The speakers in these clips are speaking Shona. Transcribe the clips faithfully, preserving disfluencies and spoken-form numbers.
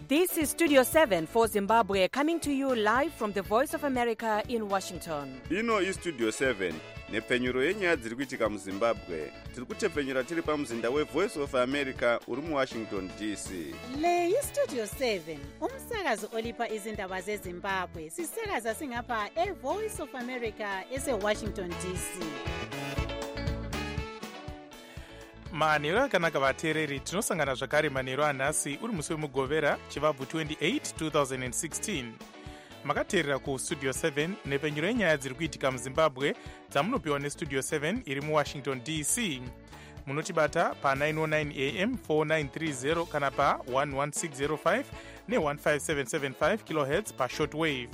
This is Studio seven for Zimbabwe, coming to you live from the Voice of America in Washington. Ino is Studio seven, nepfenyuro yenyaya dziri kuitika muZimbabwe. Tiri kutepfenyura tiri pamuzinda weVoice of America uri muWashington D C. Le iStudio seven, umsakazo olipa izindaba zeZimbabwe. Sisakaza singapha eVoice of America eseWashington D C. manheru akanaka vateereri, tinosangana zvakare manheru anhasi uri musi wemugovera chivabvu twenty-eight twenty sixteen. makateerera kustudio seven nepfenyuro yenyaya dziri kuitika muzimbabwe dzamunopiwa nestudio seven iri muwashington D C. munotibata pa nine oh nine A M four nine three zero kana pa one one six zero five ne one five seven seven five kilohertz pa shortwave.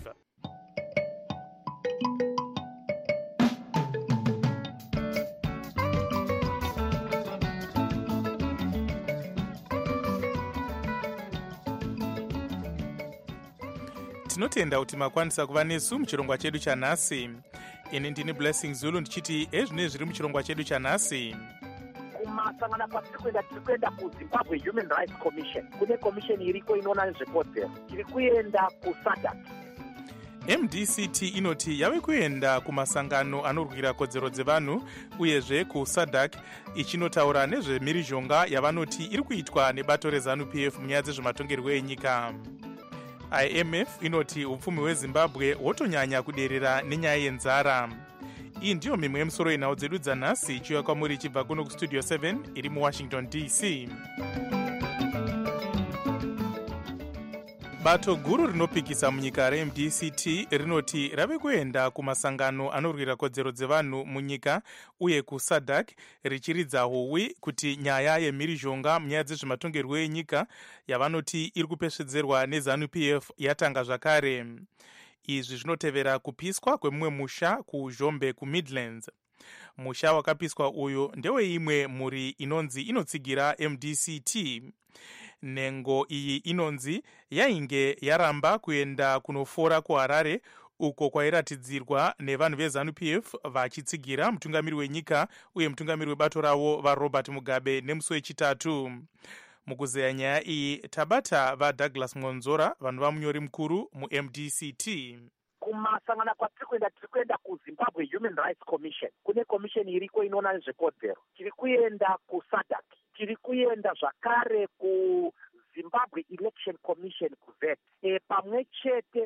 tinotenda kuti makwanisa kuva nesu muchirongwa chedu chanhasi. ini ndini Blessing Zulu ndichiti ezvine zviri muchirongwa chedu chanhasi. kumasangana kwatiri kuenda tiri kuenda kuZimbabwe Human Rights Commission. Kune commission iriko inoona nezvekodzero. Tiri kuenda kuSADC. M D C T inoti yave kuenda kumasangano anorwira kodzero dzevanhu uyezve kuSADC ichinotaura nezvemhirizhonga yavanoti iri kuitwa nebato reZANU P F munyaya dzezvematongerwo enyika. I M F inoti upfumi hweZimbabwe hwotonyanya kuderera nenyaya yenzara. iyi ndiyo mimwe yemusoro yenhau dzedu dzanhasi ichiuya kwamuri ichibva kuno kustudio seven iri muWashington D C. bato guru rinopikisa munyika reM D C T rinoti rave kuenda kumasangano anorwira kodzero dzevanhu munyika uye kuSADC richiridza howi kuti nyaya yemhirizhonga munyaya dzezvematongerwo enyika yavanoti iri kupesvedzerwa neZANU P F yatanga zvakare. izvi zvinotevera kupiswa kwemumwe musha kuZhombe kuMidlands. musha wakapiswa uyu ndeweimwe mhuri inonzi inotsigira M D C T. nhengo iyi inonzi yainge yaramba kuenda kunofora kuHarare uko kwairatidzirwa nevanhu veZANU P F vachitsigira mutungamiri wenyika uye mutungamiri webato ravo vaRobert Mugabe nemusi wechitatu. mukuzeya nyaya iyi tabata vaDouglas Monzora, vanhu vamunyori mukuru muM D C T. kumasangana kwatiri kuenda tiri kuenda kuZimbabwe Human Rights Commission. Kune commission iriko inoona nezvekodzero. Tiri kuenda kuSADC. Tiri kuenda zvakare kuZimbabwe Election Commission kuVet. E, pamwe chete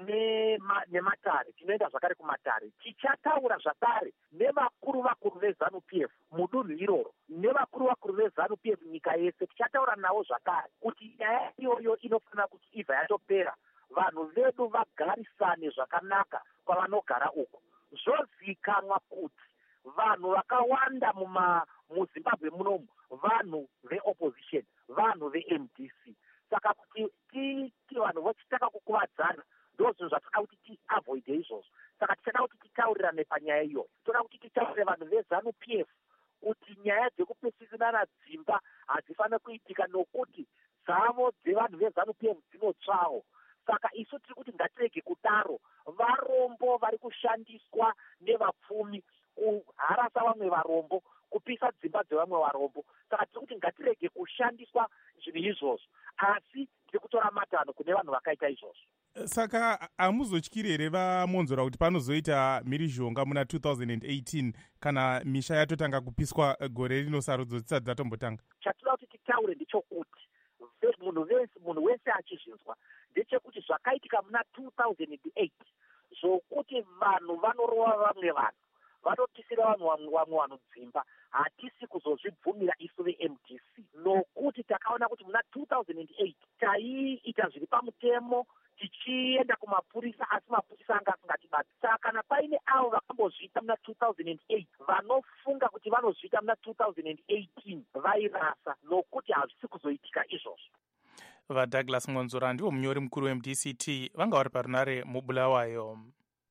nema, nematare tinoenda zvakare kumatare. tichataura zvakare nevakuru vakuru veZANU P F mudunhu iroro nevakuru vakuru veZANU P F nyika yese. tichataura navo zvakare kuti nyaya iyoyo inofanira kuti ibva yatopera, vanhu vedu vagarisane zvakanaka kwavanogara uko. zvozikanwa kuti vanhu vakawanda muma muZimbabwe munomu vanhu veopposition, vanhu veM D C. saka kuti titi vanhu vochitaka kukuvadzana ndozvo zvataka kuti tiavoide izvozvo. saka tichada kuti titaurirane panyaya iyoyo. toda kuti titaurire vanhu veZANU P F kuti nyaya dzekupesisirana dzimba hadzifaniri kuitika nokuti dzavo dzevanhu veZANU P F dzinotsvawo. saka isu tiri kuti ngatirege kudaro. varombo vari kushandiswa nevapfumi kuharasa vamwe varombo, kupisa dzimba dzevamwe varombo. saka tiri kuti ngatirege kushandiswa zvinhu izvozvo, asi tiri kutora matanho kune vanhu vakaita izvozvo. saka hamuzotyiri here vaMonzora kuti panozoita mhirizhonga muna two thousand eighteen kana misha yatotanga kupiswa gore rino sarudzo dzisati dzatombotanga? chatoda kuti titaure ndichokuti munhu wese munhu wese achizvinzwa ndechekuti zvakaitika muna two thousand eight zvokuti vanhu vanorova vamwe vanhu, vanotisira vanhu vamwe vanhu dzimba, hatisi kuzozvibvumira isu veM D C. nokuti takaona kuti muna two thousand eight taiita zviri pamutemo tichienda kumapurisa, asi mapurisa anga asingatibati. saka kana paine avo vakambozviita muna two thousand eight vanofunga kuti vanozviita muna two thousand eighteen vairasa, nokuti hazvisi kuzoitika izvozvo. vaDouglas Monzora ndiwo munyori mukuru weM D C T vanga vari parunare muBulawayo.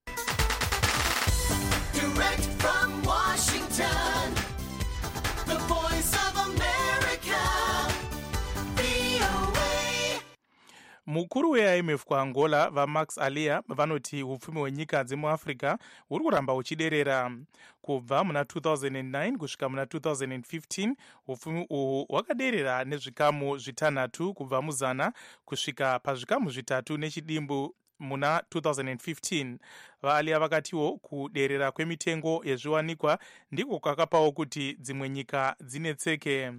Direct from Washington, the Voice of America, V O A. mukuru we-I M F kuangola vamax alia vanoti upfumi hwenyika dzemuafrica huri kuramba huchiderera. Kubva muna two thousand nine kusvika muna two thousand fifteen upfumi uhu hwakaderera nezvikamu zvitanhatu kubva muzana kusvika pazvikamu zvitatu nechidimbu muna two thousand fifteen. Vaalia vakatiwo kuderera kwemitengo yezviwanikwa ndiko kwakapawo kuti dzimwe nyika dzinetseke.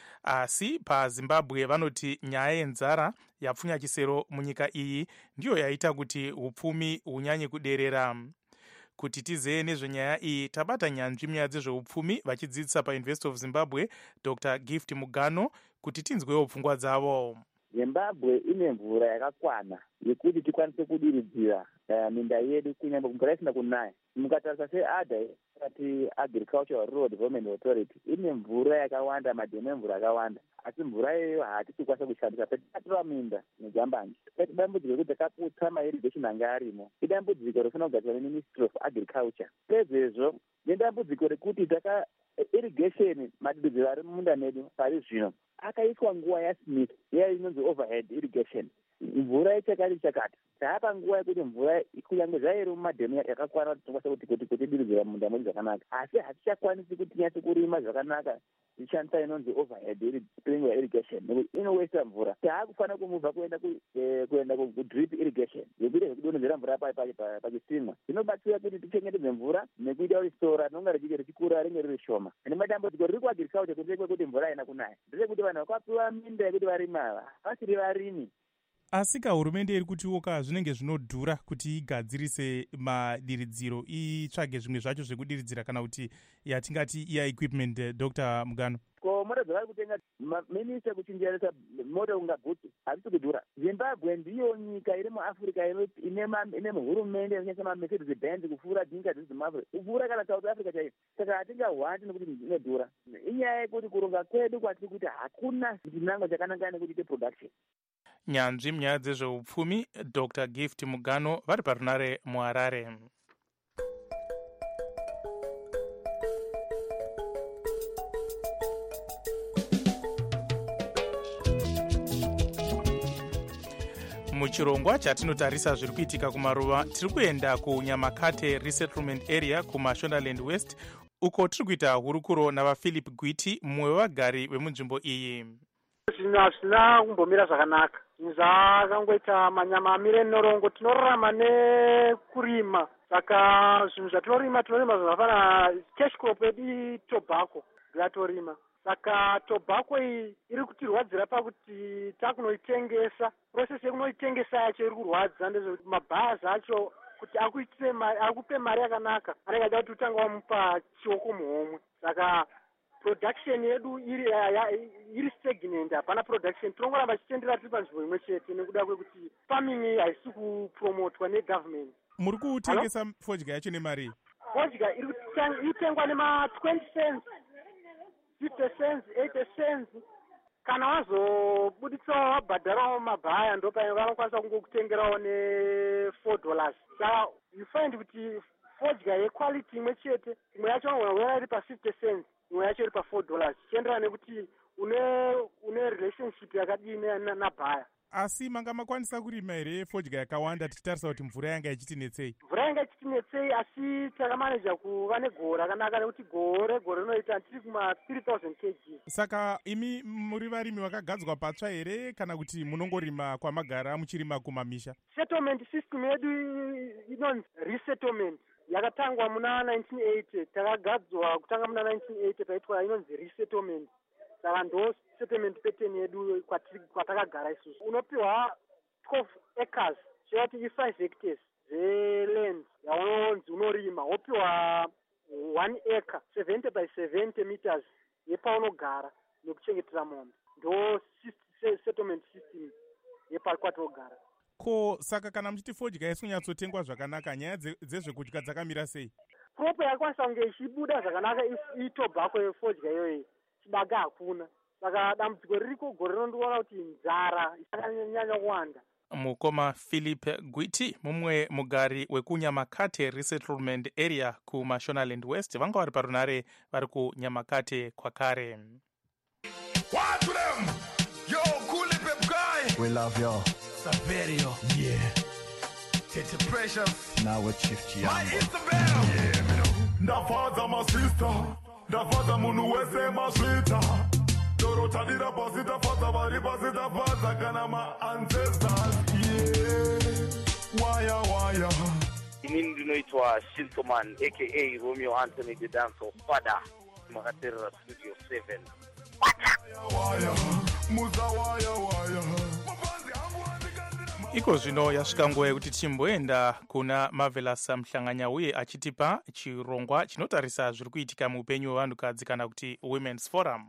Asi paZimbabwe vanoti nyaya yenzara yapfunya chisero munyika iyi ndiyo yaita kuti upfumi hunyanye kuderera. Kuti tizeye nezvenyaya iyi tabata nyanzvi munyaya dzezveupfumi vachidzidzisa paUniversity of Zimbabwe Doctor Gift Mugano kuti tinzwewo pfungwa dzavo. Zimbabwe ine mvura yakakwana yekuti tikwanise kudiridzira uh, minda yedu kunyangwe mvura isina kunaya. Mukatarisa seA D A kati Agricultural Rural Development Authority ine mvura yakawanda, madhemu emvura akawanda, asi mvura iyoyo haatisi kukwanisa kushandisa. Petikatora minda nezambanje, idambudziko rekuti takaputsa mairrigation anga arimo, idambudziko rinofanira kugadzirwa neMinistry of Agriculture. Pezvezvo nedambudziko rekuti taka irrigation madiridziro ari mumunda medu pari zvino akaiswa nguva yaSmith iya inonzi overhead irrigation, mvura ichakati chakati. Taapa nguva yekuti mvura kunyange zvairi mumadhemu yakakwana kuti tikwanise kuti kuti kuti diridzira munda medu zvakanaka, asi hatichakwanisi kuti tinyatse kurima zvakanaka tichishandisa inonzi overhead sprinkler irrigation nekuti inowesta mvura. Taakufanira kumubva kuenda kuenda kudrip irrigation yekuita zvekudonhedzera mvura pachisimwa. Zvinobatsira kuti tichengetedze mvura nekuita kuti sora rinonga richike richikura ringe riri shoma. Ane madambudziko riri kuagriculture kuti kwekuti mvura haina kunaya ndezvekuti vanhu vakapiwa minda yekuti varima vasiri varimi. Asi hurumende iri kutiwoka zvinenge zvinodhura kuti igadzirise madiridziro, itsvage zvimwe zvacho zvekudiridzira kana kuti yatingati iya equipment. Doctor Mugano, ko mota dzavari kutenga minista kuchinjeresa mota kunga bhutsu hazvisi kudhura. Zimbabwe ndiyo nyika iri muAfrica ine hurumende inonyesa maMercedes Benz kupfuura nyika dzese muAfrica, kupfuura kana South Africa chaiyo. Saka hatingahwati nekuti inodhura. Inyaya yekuti kuronga kwedu kwatiri kuti hakuna chinangwa chakanaka nekuti ite production. Nyanzvi munyaya dzezveupfumi Doctor Gift Mugano vari parunare muHarare. Muchirongwa chatinotarisa zviri kuitika kumaruva, tiri kuenda kuNyamakate Resettlement Area kuMashonaland West, uko tiri kuita hurukuro navaPhilip Gwiti, mumwe wevagari vemunzvimbo iyi. Zvinhu hazvina kumbomira zvakanaka. Zvinhu zvakangoita manyama amire norongo. Tinorarama nekurima, saka zvinhu zvatinorima tinorima zvakafanana cash crop yedu tobacco yatorima. Saka tobacco iyi iri kutirwadzira pakuti takunoitengesa. Process yekunoitengesa yacho iri kurwadza, ndezvekuti mabhazi acho kuti akuitire mari, akupe mari yakanaka, anenge achida kuti utanga wamupa chioko muhomwe. Saka production yedu iri iri stagnant, hapana production. Tinongoramba tichitendera tiri panzvimbo imwe chete nekuda kwekuti farming haisi kupromotwa negovernment. Muri kutengesa fodya yacho nemari? Fodya iri kutengwa nema twenty cents, fifty cents, eighty cents. Kana wazobuditsawo wabhadharawo mabhaya ndo vanokwanisa kungokutengerawo ne four dollars. Saka you find kuti fodya yequality imwe chete, imwe yacho unogona iri pa fifty cents, imwe yacho iri pa four dollars. Chiendera nekuti une une relationship yakadini nabhaya. Asi manga makwanisa kurima here fodya yakawanda tichitarisa kuti mvura yanga ichitinetsei? Mvura yanga ichitinetsei, asi takamaneja kuva negore rakanaka nekuti gore gore rinoita tiri kuma three thousand kilograms. Saka imi muri varimi vakagadzwa patsva here kana kuti munongorima kwamagara muchirima kumamisha? Settlement system yedu inonzi resettlement yakatangwa muna nineteen eighty. Takagadzwa kutanga muna nineteen eighty paitwa inonzi resettlement. Saka ndo settlement pattern yedu kwatakagara isusu. Unopiwa twelve acres, choti five hectares zeland yaunonzi unorima, wopiwa one acre seventy by seventy meters yepaunogara nekuchengetera mombe. Ndo settlement system yepakwatogara. Ko saka kana muchiti fodya isinyatsotengwa zvakanaka, nyaya dzezvekudya dzakamira sei? Crop yakwanisa kunge ichibuda zvakanaka itobacco yefodya iyoyi, chibaga hakuna. Saka dambudziko ririko gore rino ndikuona kuti nzara isakanyanya kuwanda. Mukoma Philip Gwiti, mumwe mugari wekuNyamakate Resettlement Area kuMashonaland West, vanga vari parunare vari kuNyamakate kwakare. What to them? Yo, cool it, pep guy. We love you. Saverio. Yeah. Tete Precious. Now with Chief Chiambo. My Isabel. Yeah, me know. Ndafaza my sister. Ndafaza munu wese maswita. Dorota dira posita faza bari posita faza kana my ancestors. Yeah. Waya waya. Mimi ndinoitwa Shintoman aka Romeo Anthony the Dancer Father. Makatera Studio seven. iko zvino yasvika nguva yekuti timboenda kuna Marvelous Mhlanganya uye achitipa chirongwa chinotarisa zviri kuitika muupenyu hwevanhukadzi kana kuti Women's Forum.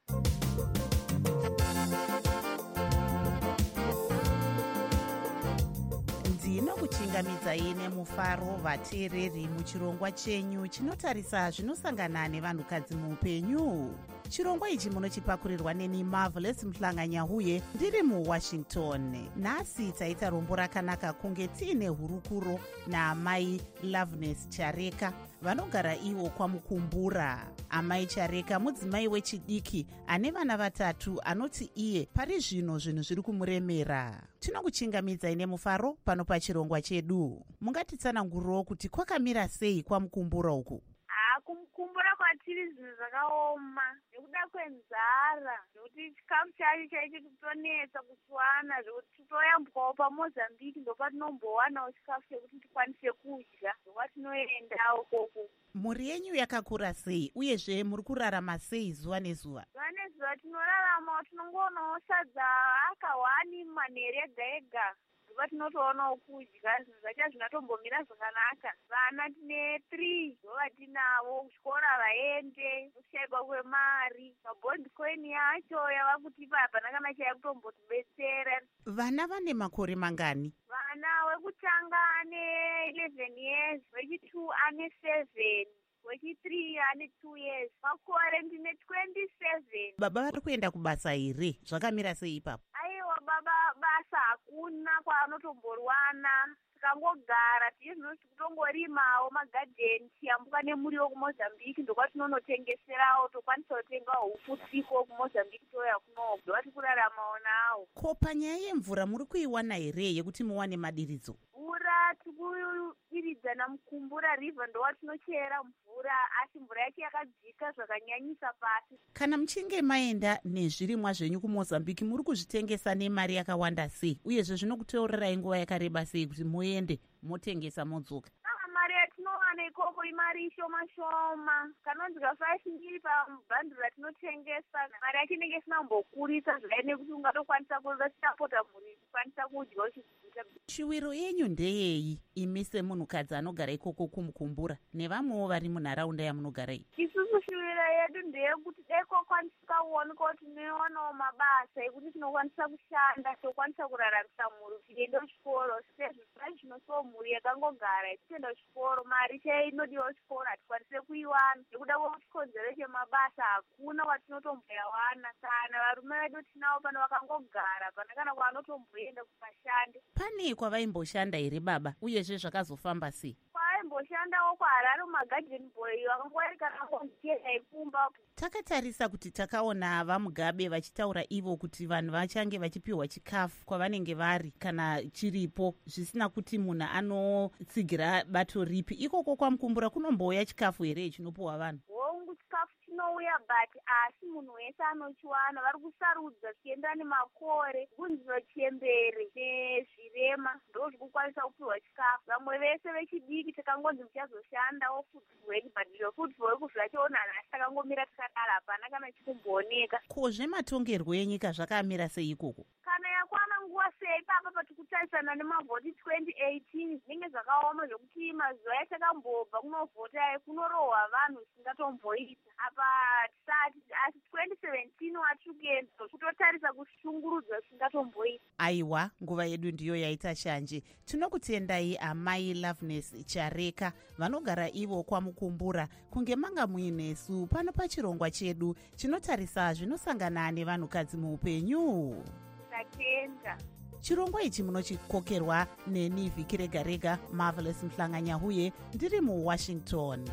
ndinokuchingamidzai nemufaro vateereri muchirongwa chenyu chinotarisa zvinosangana nevanhukadzi muupenyu. chirongwa ichi munochipakurirwa neni Marvelous Mhlanganya uye ndiri muwashington. nhasi taita rombo rakanaka kunge tiine hurukuro naamai Loveness Chareka vanogara ivo kwamukumbura. amai Chareka mudzimai wechidiki ane vana vatatu anoti iye pari zvino zvinhu zviri kumuremera. tinokuchingamidzai nemufaro pano pachirongwa chedu. mungatitsanangurirewo kuti kwakamira sei kwamukumbura uku? kumukumbura kwatiri zvinhu zvakaoma nekuda kwenzara, zvekuti chikafu chacho chaicho titonetsa kuchiwana, zvekuti titoyambwawo paMozambique ndopatinombowanawo chikafu chekuti tikwanise kudya ndokwatinoendawo koko. mhuri yenyu yakakura sei uyezve muri kurarama sei zuva nezuva? zuva nezuva tinoraramawo, tinongoonawo sadza akawani manhere ega ega tinotoonawo kudya, zvinhu zvacho zvinatombomira zvakanaka. vana tine three ndovatinavo, kuchikora vaende, kushaikwa kwemari, mabond coin yacho yava kutipa hapana kana chaya kutombotibetsera. vana vane makore mangani? vana wekutanga ane eleven years, wechi-two ane seven, wechi-three ane two years, makore ndine twenty-seven. baba vari kuenda kubasa here? zvakamira sei ipapo? aiwa baba basa hakuna kwaanotomborwana, tikangogara tiye zvinoti kutongorimawo magadheni, tiyambuka nemuriwo kuMozambique ndokwatinonotengeserawo, tokwanisa kutenga huku tsiko kuMozambique toya kunobva, ndovati kuraramawo nawo. ko panyaya yemvura muri kuiwana here yekuti muwane madiridzo? mvura tikudiridzana mukumbura river ndowatinochera mvura, asi mvura yacho yakadzika zvakanyanyisa pasi. kana muchinge maenda nezvirimwa zvenyu kuMozambique muri kuzvitengesa nemari yakawanda sei, uyezve zvinokuteurirai nguva yakareba sei kuti muende motengesa modzoka? mari yatinowana ikoko imari shoma shoma, kanonzika five ndiri pabhanduru ratinotengesa, mari yacho inenge isina kumbokurisa zvaine kuti ungatokwanisa kuda chitapota mhuri kukwanisa kudya uchizvita. chiwiro yenyu ndeyei imi semunhukadzi anogara ikoko kumukumbura nevamwewo vari munharaunda yamunogara iyi? isusu chiwiro yedu ndeyekuti dekokwanisa kuoneka kuti tinowanawo mabasa ekuti tinokwanisa kushanda, tokwanisa kuraramisa mhuri tichienda kuchikoro, sezvo zvinosowo mhuri yakangogara ichitenda kuchikoro, mari chai inodiwa kuchikoro hatikwanise kuiwana nekuda kwekuchikonzero chemabasa hakuna kwatinotomboyawana. kana varume vedu tinavo pano vakangogara pana kana kwaanotomboenda kumashande. pane kwavaimboshanda here baba, uyezve zvakazofamba sei? kwaimboshandawo kwaHarare magarden boy vakangwarikana kondichena ikumba. takatarisa kuti takaona vaMugabe vachitaura ivo kuti vanhu vachange vachipiwa chikafu kwavanenge vari kana chiripo, zvisina kuti munhu anotsigira bato ripi. ikoko kwamukumbura kunombouya chikafu here chinopiwa vanhu? hongu chikafu chinouya but asi munhu wese anochiwana, vari kusarudza zvichienda nemakore, kunziro chembere nezvirema ndo zvikukwanisa kupiwa chikafu. vamwe vese vechidiki takangonzi muchazoshandawo football but zvo football kuzvachiona nhasi takangomira takadara hapana kana chikumbooneka. ko zvematongerwo enyika zvakamira sei ikoko? kana yakwana nguva sei papa patikutarisana nemavhoti twenty eighteen zvinenge zvakaoma zvokuti mazuva yatakambobva kunovhota kunorohwa vanhu zvisingatomboita apa tisati, asi twenty seventeen watiri kuenda kutotarisa kushungurudzwa zvisingatomboita. aiwa nguva yedu ndiyo yaita shanje. tinokutendai amai Loveness Chareka vanogara ivo kwamukumbura kunge manga muinesu pano pachirongwa chedu chinotarisa zvinosangana nevanhukadzi muupenyu. tatenda. chirongwa ichi munochikokerwa neni Vhiki Rega Rega, Marvelous Mhlanganya uye ndiri muwashington.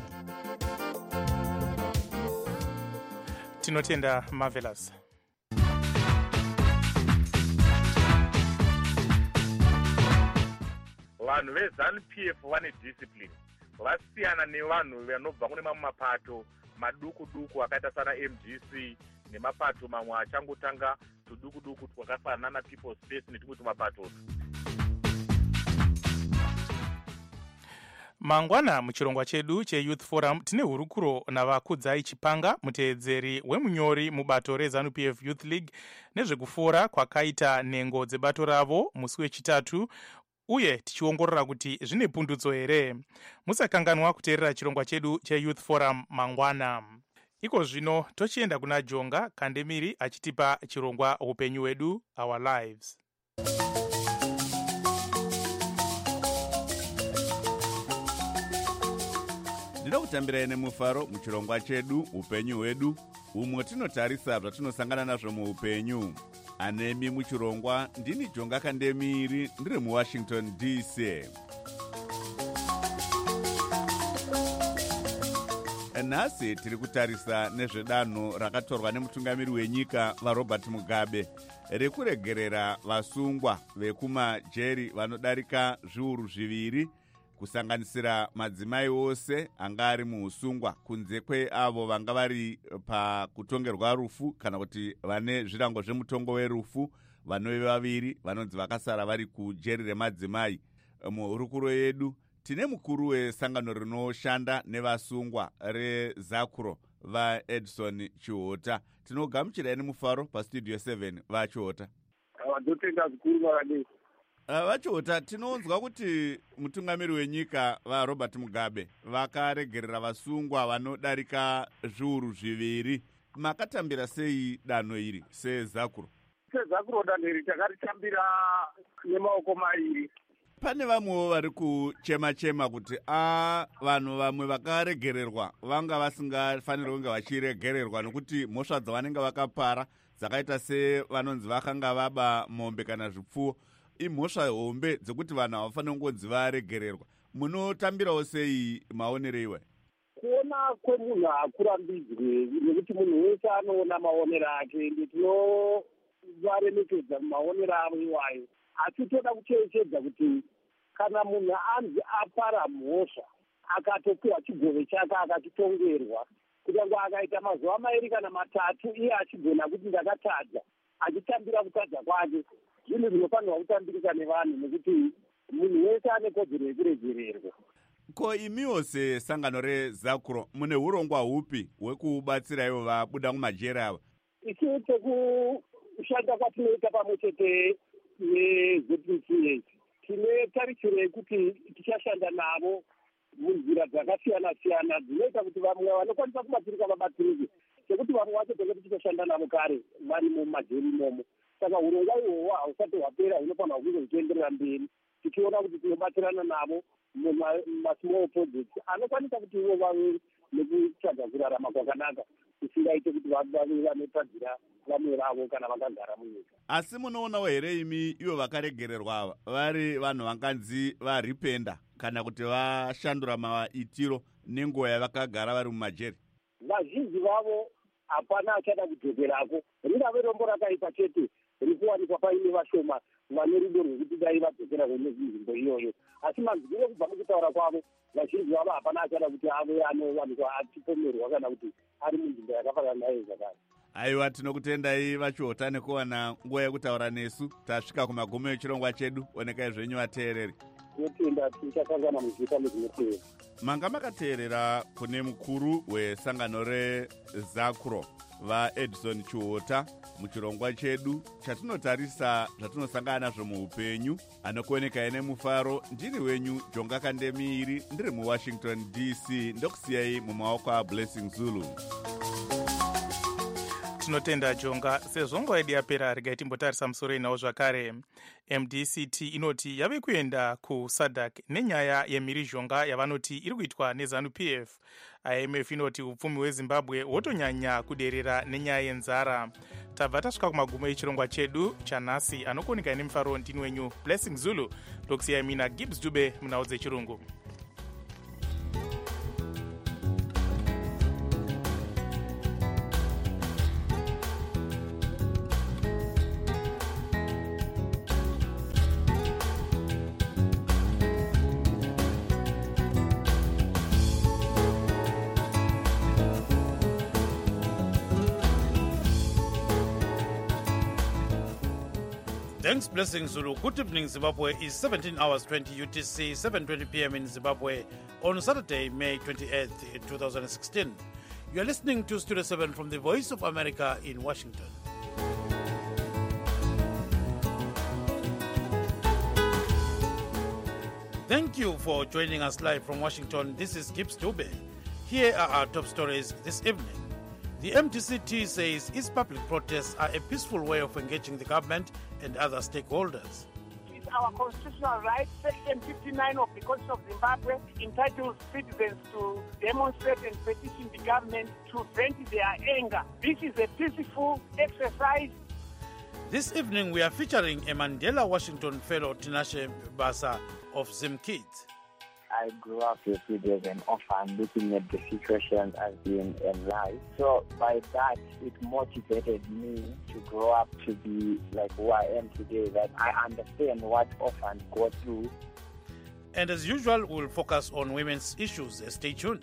tinotenda Marvelous. vanhu vezanu p f vane discipline, vasiyana nevanhu vanobva kune mamwe mapato maduku duku akaita sana M D C nemapato mamwe achangotanga tuduku duku twakafanana na People's Space netumwe tumapato. mangwana muchirongwa chedu cheYouth Forum tine hurukuro navakudzai chipanga, muteedzeri wemunyori mubato rezanu p f Youth League, nezvekufora kwakaita nhengo dzebato ravo musi wechitatu, uye tichiongorora kuti zvine pundutso here. Musakanganwa kuteerera chirongwa chedu cheYouth Forum mangwana. Iko zvino tochienda kuna Jonga Kandemiri achitipa chirongwa upenyu wedu, Our Lives. Ndino kutambirai nemufaro muchirongwa chedu upenyu hwedu, umwe tinotarisa zvatinosangana nazvo muupenyu. Anemi muchirongwa ndini Jonga Kandemiri, ndiri muWashington D C. Nhasi tiri kutarisa nezvedanho rakatorwa nemutungamiri wenyika vaRobert Mugabe rekuregerera vasungwa vekumajeri vanodarika zviuru zviviri, kusanganisira madzimai ose anga ari muusungwa, kunze kweavo vanga vari pakutongerwa rufu kana kuti vane zvirango zvemutongo werufu, vanove vaviri vanonzi vakasara vari kujeri remadzimai. Muhurukuro yedu tine mukuru wesangano rinoshanda nevasungwa rezakuro vaEdison Chihota. Tinogamuchirai nemufaro pastudio seven vaChihota. Ndotenga zvikuru vakadii. Vachihota, tinonzwa kuti mutungamiri wenyika vaRobert Mugabe vakaregerera vasungwa vanodarika zviuru zviviri. Makatambira sei danho iri sezakuro? Sezakuro danho iri takaritambira nemaoko mairi. Pane vamwewo vari kuchema-chema kuti a vanhu vamwe vakaregererwa vanga vasingafaniri kunge vachiregererwa nokuti mhosva dzavanenge vakapara dzakaita sevanonzi vakanga vaba mombe kana zvipfuwo imhosva hombe dzekuti vanhu havafaniri kungonzi varegererwa. Munotambirawo sei maonero iwe? Kuona kwemunhu hakurambidzwe nekuti munhu wese anoona maonero ake, ende tinovaremekedza maonero avo iwayo. Asi toda kucherechedza kuti kana munhu anzi apara mhosva akatopiwa chigove chake akachitongerwa, kunyange akaita mazuva mairi kana matatu iye achigona kuti ndakatadza, achitambira kutadza kwake, zvinhu zvinofanirwa kutambirika nevanhu nekuti munhu wese ane kodzero yekuregererwa. Ko imiwo sesangano rezakuro mune urongwa hupi hwekubatsira ivo vabuda mumajeri ava? Isu tekushanda kwatinoita pamwe chete neZ P C A tine tarisiro yekuti tichashanda navo munzira dzakasiyana-siyana dzinoita kuti vamwe vanokwanisa kubatsirika vabatsirike, sekuti vamwe vacho tenge tichashanda navo kare vari mumajeri imomo. Saka urongwa ihwohwo hausati hwapera, hunofanirwa kunge huchienderera mberi tichiona kuti tinobatsirana navo mumasmall projects anokwanisa kuti ivo vave nekutsvaga kurarama kwakanaka, isingaite kuti vave vanotadzira vamwe vavo kana vakagara munyika. Asi munoonawo here imi ivo vakaregererwa ava vari vanhu vanganzi varipenda kana kuti vashandura maitiro nenguva yavakagara vari mumajeri? Vazhinji vavo hapana achada kudzokerako, ringave rombo rakaipa chete rikuwanikwa paine vashoma vane rudo rwekuti dai vadzokera kune nzvimbo iyoyo. Asi manzwiro kubva mukutaura kwavo vazhinji vavo hapana achada kuti ave anowanikwa achipomerwa kana kuti ari munzvimbo yakafanana naye zvakare. Aiwa, tinokutendai vaChihota nekuwana nguva yekutaura nesu. Tasvika kumagumo echirongwa chedu, onekai zvenyu vateereri. Tinotenda tichakangana muzvika mezvinoteera. Manga makateerera kune mukuru wesangano rezakuro vaEdison Chihota muchirongwa chedu chatinotarisa zvatinosangana nazvo muupenyu. Anokuonekai nemufaro ndini wenyu Jonga Kandemiri, ndiri muWashington D C, ndokusiyai mumaoko aBlessing Zulu. Tinotenda Jonga. Sezvo nguva yedu yapera, regai timbotarisa musoro inawo zvakare. M D C T inoti yave kuenda kuSADC nenyaya yemhirizhonga yavanoti iri kuitwa nezanu P F. I M F inoti upfumi hweZimbabwe hwotonyanya kuderera nenyaya yenzara. Tabva tasvika kumagumo echirongwa chedu chanhasi. Anokuonekai nemufaro ndini wenyu Blessing Zulu, ndokusiyai mina Gibbs Dube munhau dzechirungu. Thanks, Blessing Zulu. Good evening, Zimbabwe. Is seventeen hours twenty U T C, seven twenty p m in Zimbabwe on Saturday, May twenty-eighth, twenty sixteen. You are listening to Studio seven from the Voice of America in Washington. Thank you for joining us live from Washington. This is Gibbs Dube. Here are our top stories this evening. The M D C T says its public protests are a peaceful way of engaging the government and other stakeholders. It's our constitutional right. Section fifty-nine of the Constitution of Zimbabwe entitles citizens to demonstrate and petition the government to vent their anger. This is a peaceful exercise. This evening we are featuring a Mandela Washington fellow, Tinashe Basa of Zim Kids. I grew up with it as an orphan, looking at the situations I've been in life. So by that, it motivated me to grow up to be like who I am today, that I understand what orphans go through. And as usual, we'll focus on women's issues. Stay tuned.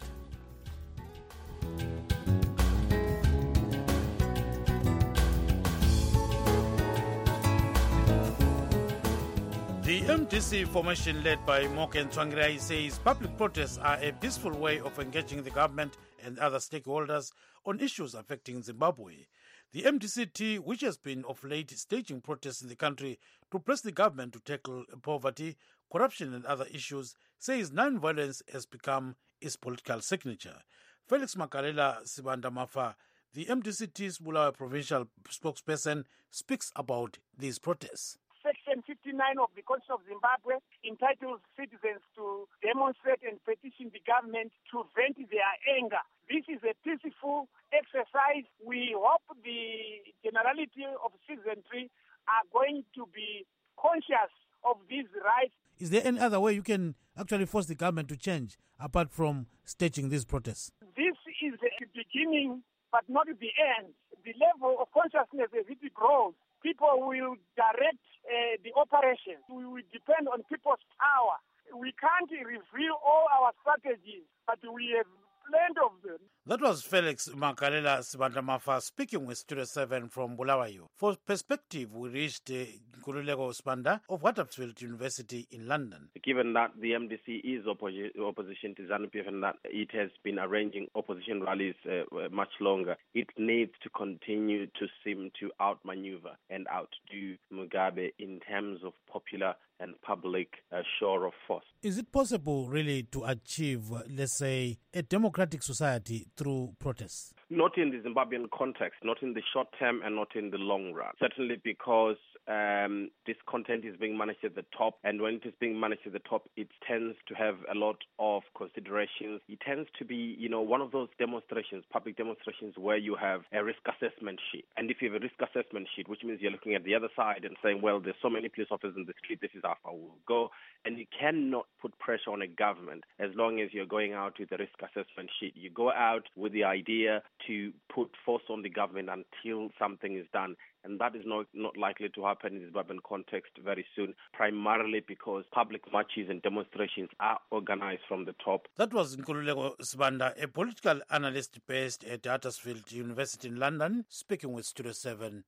The M D C formation led by Moken Tsvangirai says public protests are a peaceful way of engaging the government and other stakeholders on issues affecting Zimbabwe. The M D C T, which has been of late staging protests in the country to press the government to tackle poverty, corruption and other issues, says non-violence has become its political signature. Felix Makalela Sibandamafa, the M D C T's Bulawayo provincial spokesperson, speaks about these protests. Section fifty-nine of the Constitution of Zimbabwe entitles citizens to demonstrate and petition the government to vent their anger. This is a peaceful exercise. We hope the generality of citizenry are going to be conscious of these rights. Is there any other way you can actually force the government to change apart from staging these protests? This is the beginning, but not the end. The level of consciousness as it grows, people will direct uh, the operation. We will depend on people's power. We can't reveal all our strategies, but we have plenty of them. That was Felix Makalela Sibandamafa speaking with Studio seven from Bulawayo. For perspective, we reached uh, Nkululeko Spanda of Waterfield University in London. Given that the M D C is opposi- opposition to ZANU-P F and that it has been arranging opposition rallies uh, much longer, it needs to continue to seem to outmaneuver and outdo Mugabe in terms of popular and public uh, show of force. Is it possible really to achieve, uh, let's say, a democratic society through protests? Not in the Zimbabwean context, not in the short term and not in the long run. Certainly because um, this content is being managed at the top, and when it is being managed at the top, it tends to have a lot of considerations. It tends to be, you know, one of those demonstrations, public demonstrations, where you have a risk assessment sheet. And if you have a risk assessment sheet, which means you're looking at the other side and saying, well, there's so many police officers in the street, this is how far we'll go. And you cannot put pressure on a government as long as you're going out with a risk assessment sheet. You go out with the idea to put force on the government until something is done. And that is not, not likely to happen in the Zimbabwean context very soon, primarily because public marches and demonstrations are organized from the top. That was Nkululeko Sibanda, a political analyst based at Huddersfield University in London, speaking with Studio seven.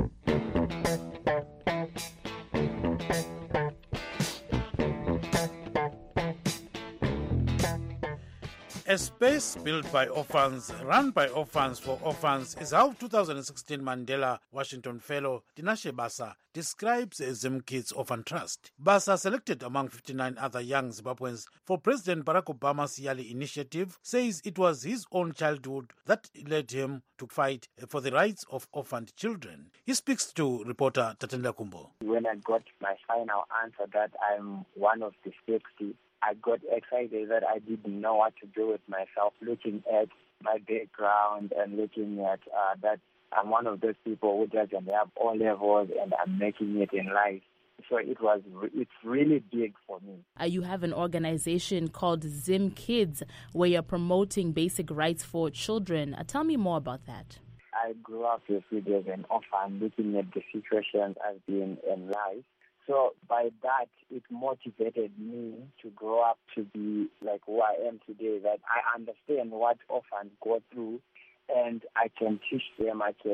A space built by orphans, run by orphans for orphans, is how two thousand sixteen Mandela Washington fellow Tinashe Basa describes Zim Kids Orphan Trust. Basa, selected among fifty-nine other young Zimbabweans for President Barack Obama's yearly initiative, says it was his own childhood that led him to fight for the rights of orphaned children. He speaks to reporter Tatenda Kumbo. When I got my final answer that I'm one of the sixty, I got excited that I didn't know what to do with myself, looking at my background and looking at uh, that I'm one of those people who doesn't have all levels and I'm making it in life. So it was, it's really big for me. Uh, you have an organization called Zim Kids where you're promoting basic rights for children. Uh, tell me more about that. I grew up with it as an orphan, looking at the situations I've been in life. So by that, it motivated me to grow up to be like who I am today, that I understand what orphans go through and I can teach them, I can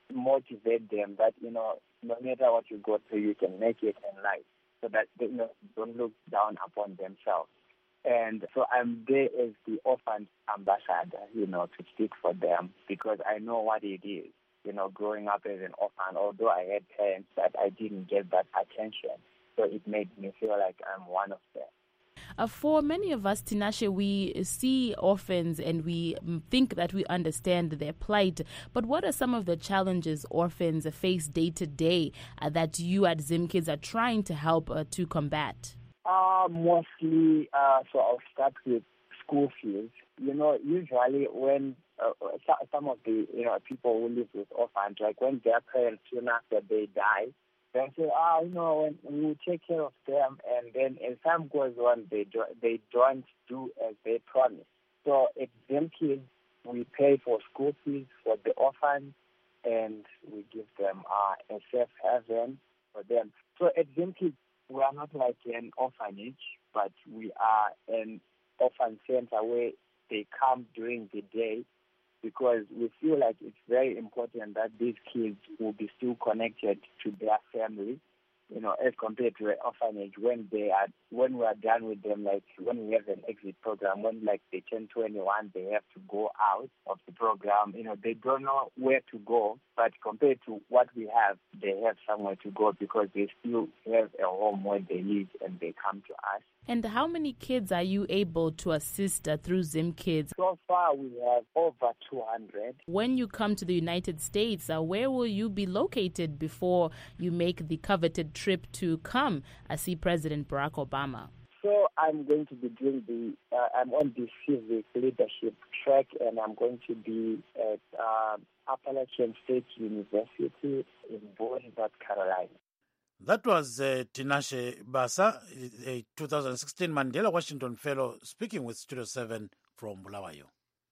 motivate them that, you know, no matter what you go through, you can make it in life, so that they, you know, don't look down upon themselves. And so I'm there as the orphan ambassador, you know, to speak for them, because I know what it is, you know, growing up as an orphan, although I had parents that I didn't get that attention. So it made me feel like I'm one of them. Uh, for many of us, Tinashe, we see orphans and we think that we understand their plight. But what are some of the challenges orphans face day to day uh, that you at ZimKids are trying to help uh, to combat? Uh, mostly, uh, so I'll start with school fees. You know, usually when uh, some of the, you know, people who live with orphans, like when their parents, soon after they die, they say, ah, you know, when we take care of them, and then as time goes on, they do, they don't do as they promised. So at ZimKids, we pay for school fees for the orphans, and we give them uh, a safe haven for them. So at ZimKids, we are not like an orphanage, but we are an orphan center where they come during the day, because we feel like it's very important that these kids will be still connected to their family, you know, as compared to an orphanage when they are, when we are done with them, like when we have an exit program, when like they turn twenty-one, they have to go out of the program. You know, they don't know where to go, but compared to what we have, they have somewhere to go because they still have a home where they live and they come to us. And how many kids are you able to assist uh, through ZimKids? So far, we have over two hundred. When you come to the United States, uh, where will you be located before you make the coveted trip to come uh, see President Barack Obama? So I'm going to be doing the, uh, I'm on the civic leadership track, and I'm going to be at uh, Appalachian State University in Boone, North Carolina. That was uh, Tinashe Basa, a two thousand sixteen Mandela Washington Fellow, speaking with Studio seven from Bulawayo.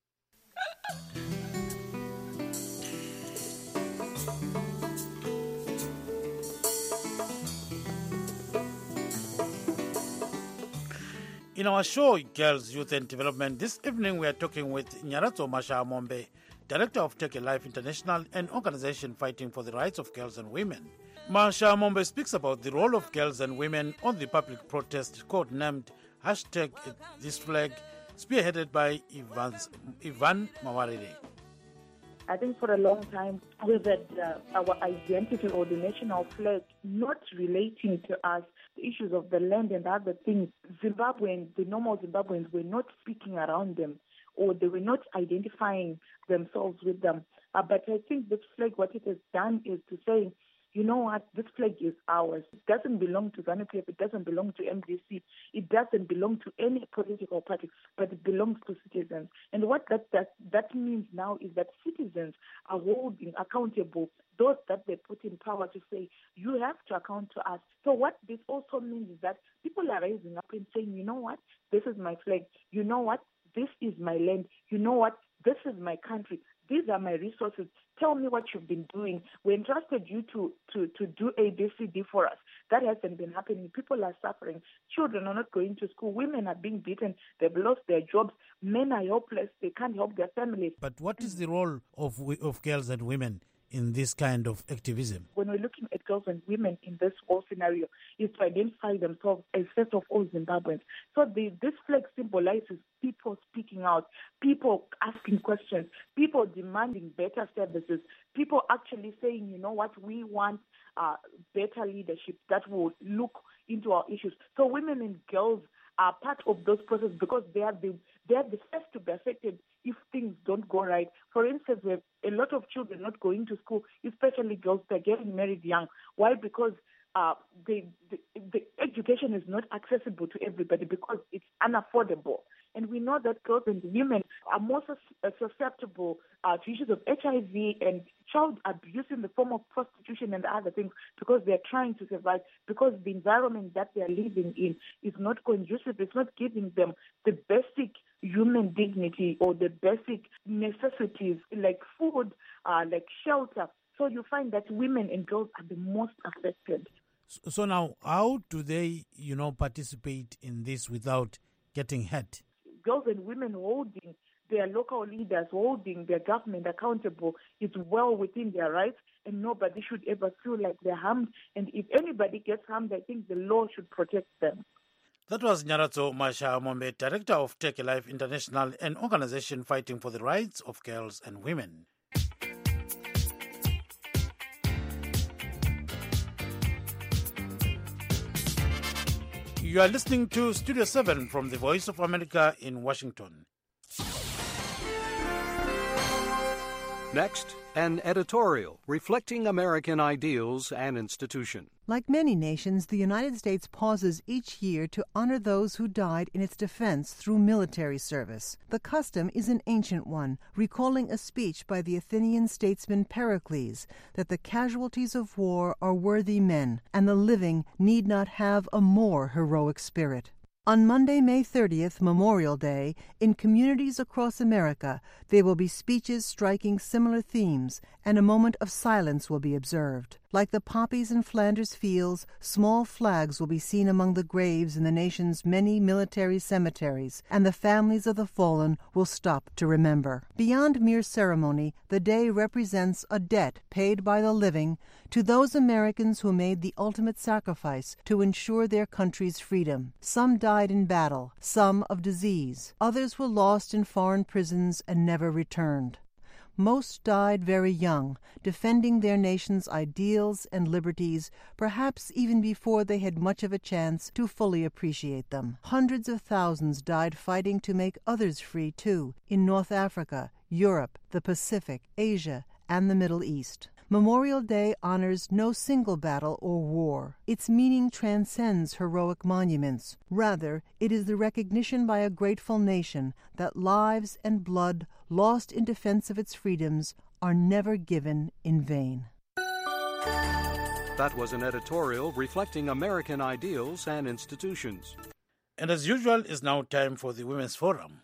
In our show, Girls, Youth and Development, this evening we are talking with Nyarato Masha Mombe, Director of Take a Life International, an organization fighting for the rights of girls and women. Masha Mombe speaks about the role of girls and women on the public protest codenamed hashtag This Flag, spearheaded by Ivan, Ivan Mawarire. I think for a long time we've had uh, our identity or the national flag not relating to us, the issues of the land and other things. Zimbabweans, the normal Zimbabweans, were not speaking around them, or they were not identifying themselves with them. Uh, but I think this flag, what it has done is to say, you know what, this flag is ours. It doesn't belong to ZANU-P F, it doesn't belong to M D C, it doesn't belong to any political party, but it belongs to citizens. And what that, that, that means now is that citizens are holding accountable those that they put in power to say, you have to account to us. So what this also means is that people are rising up and saying, you know what, this is my flag. You know what, this is my land. You know what, this is my country. These are my resources. Tell me what you've been doing. We entrusted you to, to, to do A, B, C, D for us. That hasn't been happening. People are suffering. Children are not going to school. Women are being beaten. They've lost their jobs. Men are helpless. They can't help their families. But what is the role of of girls and women in this kind of activism? When we're looking at girls and women in this whole scenario, is to identify themselves as first of all Zimbabweans. So the, this flag symbolizes people speaking out, people asking questions, people demanding better services, people actually saying, you know what, we want uh, better leadership that will look into our issues. So women and girls are part of those processes because they are the they are the first to be affected if things don't go right. For instance, we have a lot of children not going to school, especially girls. They're getting married young. Why? Because uh, the, the the education is not accessible to everybody because it's unaffordable. And we know that girls and women are more susceptible uh, to issues of H I V and child abuse in the form of prostitution and other things because they're trying to survive, because the environment that they're living in is not conducive. It's not giving them the basic human dignity or the basic necessities like food, uh, like shelter. So you find that women and girls are the most affected. So, so now, how do they, you know, participate in this without getting hurt? Girls and women holding their local leaders holding their government accountable is well within their rights, and nobody should ever feel like they're harmed. And if anybody gets harmed, I think the law should protect them. That was Nyaradzo Masha Mombe, Director of Take a Life International, an organization fighting for the rights of girls and women. You are listening to Studio seven from the Voice of America in Washington. Next, an editorial reflecting American ideals and institutions. Like many nations, the United States pauses each year to honor those who died in its defense through military service. The custom is an ancient one, recalling a speech by the Athenian statesman Pericles that the casualties of war are worthy men, and the living need not have a more heroic spirit. On Monday, May thirtieth, Memorial Day, in communities across America, there will be speeches striking similar themes, and a moment of silence will be observed. Like the poppies in Flanders fields, small flags will be seen among the graves in the nation's many military cemeteries, and the families of the fallen will stop to remember. Beyond mere ceremony, the day represents a debt paid by the living to those Americans who made the ultimate sacrifice to ensure their country's freedom. Some died in battle, some of disease. Others were lost in foreign prisons and never returned. Most died very young, defending their nation's ideals and liberties, perhaps even before they had much of a chance to fully appreciate them. Hundreds of thousands died fighting to make others free, too, in North Africa, Europe, the Pacific, Asia, and the Middle East. Memorial Day honors no single battle or war. Its meaning transcends heroic monuments. Rather, it is the recognition by a grateful nation that lives and blood lost in defense of its freedoms are never given in vain. That was an editorial reflecting American ideals and institutions. And as usual, it's now time for the Women's Forum.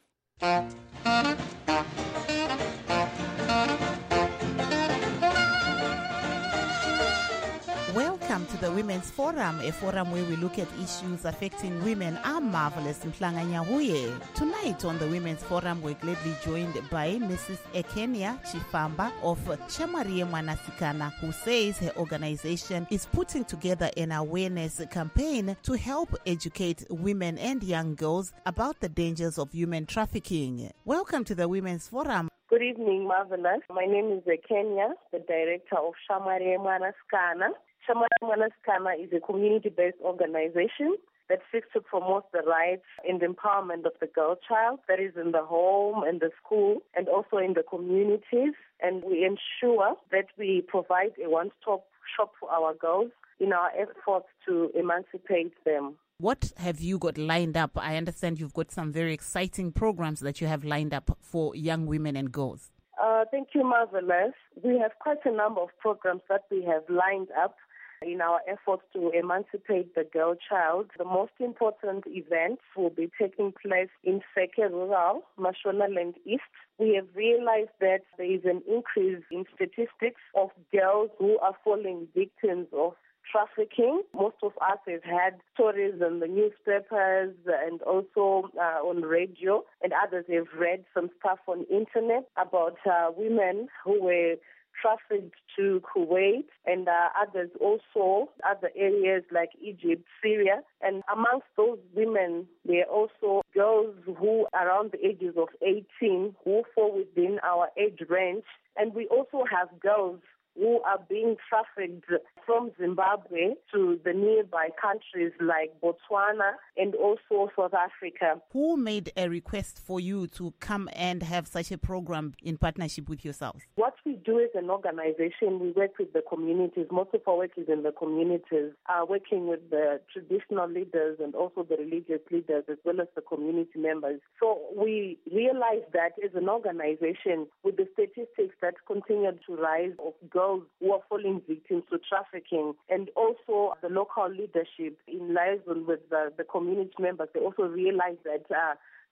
Welcome to the Women's Forum, a forum where we look at issues affecting women. I'm Marvelous Mhlanga Nyahuye. Tonight on the Women's Forum, we're gladly joined by Missus Ekenia Chifamba of Shamarie Mwanasikana, who says her organization is putting together an awareness campaign to help educate women and young girls about the dangers of human trafficking. Welcome to the Women's Forum. Good evening, Marvelous. My name is Ekenia, the director of Shamarie Mwanasikana. Shamarie Mwanasikana is a community-based organization that seeks to promote the rights and empowerment of the girl child that is in the home and the school and also in the communities. And we ensure that we provide a one-stop shop for our girls in our efforts to emancipate them. What have you got lined up? I understand you've got some very exciting programs that you have lined up for young women and girls. Uh, thank you, Marvelous. We have quite a number of programs that we have lined up in our efforts to emancipate the girl child. The most important events will be taking place in Seke Rural, Mashonaland East. We have realized that there is an increase in statistics of girls who are falling victims of trafficking. Most of us have had stories in the newspapers and also uh, on radio, and others have read some stuff on internet about uh, women who were trafficked to Kuwait and uh, others also, other areas like Egypt, Syria. And amongst those women, there are also girls who are around the ages of eighteen who fall within our age range. And we also have girls who are being trafficked from Zimbabwe to the nearby countries like Botswana and also South Africa. Who made a request for you to come and have such a program in partnership with yourselves? What we do as an organization, we work with the communities. Most of our work is in the communities, uh, working with the traditional leaders and also the religious leaders as well as the community members. So we realize that as an organization, with the statistics that continue to rise of girls who are falling victims to trafficking, and also the local leadership in liaison with the, the community members, they also realize that uh,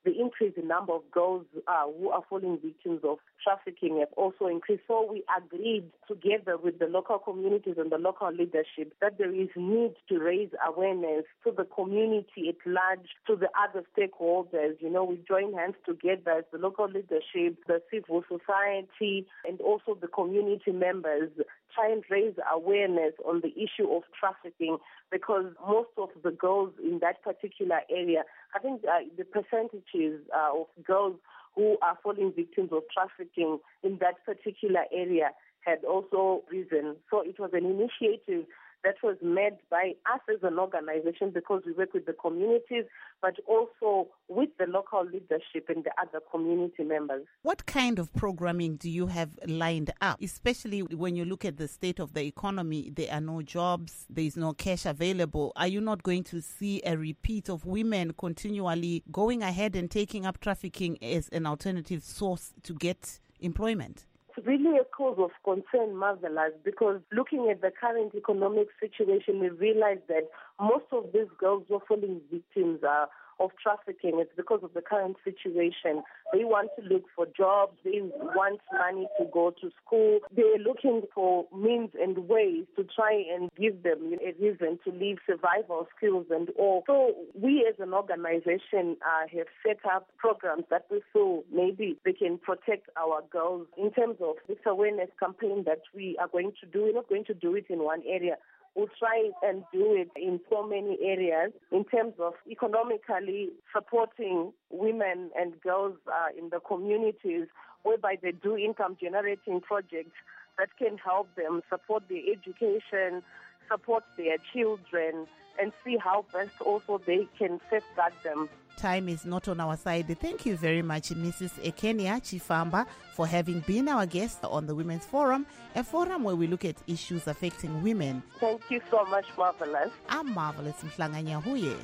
the increase in number of girls uh, who are falling victims of trafficking have also increased. So we agreed together with the local communities and the local leadership that there is need to raise awareness to the community at large, to the other stakeholders. You know, we join hands together as the local leadership, the civil society, and also the community members, try and raise awareness on the issue of trafficking, because most of the girls in that particular area, I think uh, the percentages uh, of girls who are falling victims of trafficking in that particular area had also risen. So it was an initiative that was made by us as an organization, because we work with the communities, but also with the local leadership and the other community members. What kind of programming do you have lined up, especially when you look at the state of the economy? There are no jobs, there is no cash available. Are you not going to see a repeat of women continually going ahead and taking up trafficking as an alternative source to get employment? It's really a cause of concern, Marvelous, because looking at the current economic situation, we realize that most of these girls who are falling victims are of trafficking. It's because of the current situation. They want to look for jobs. They want money to go to school. They're looking for means and ways to try and give them a reason to live, survival skills and all. So we as an organization uh, have set up programs that we feel maybe they can protect our girls. In terms of this awareness campaign that we are going to do, we're not going to do it in one area. We'll try and do it in so many areas in terms of economically supporting women and girls uh, in the communities, whereby they do income-generating projects that can help them support their education, support their children, and see how best also they can safeguard them. Time is not on our side. Thank you very much, Missus Ekenia Chifamba, for having been our guest on the Women's Forum, a forum where we look at issues affecting women. Thank you so much, Marvelous. I'm Marvelous Mhlanganyahuye.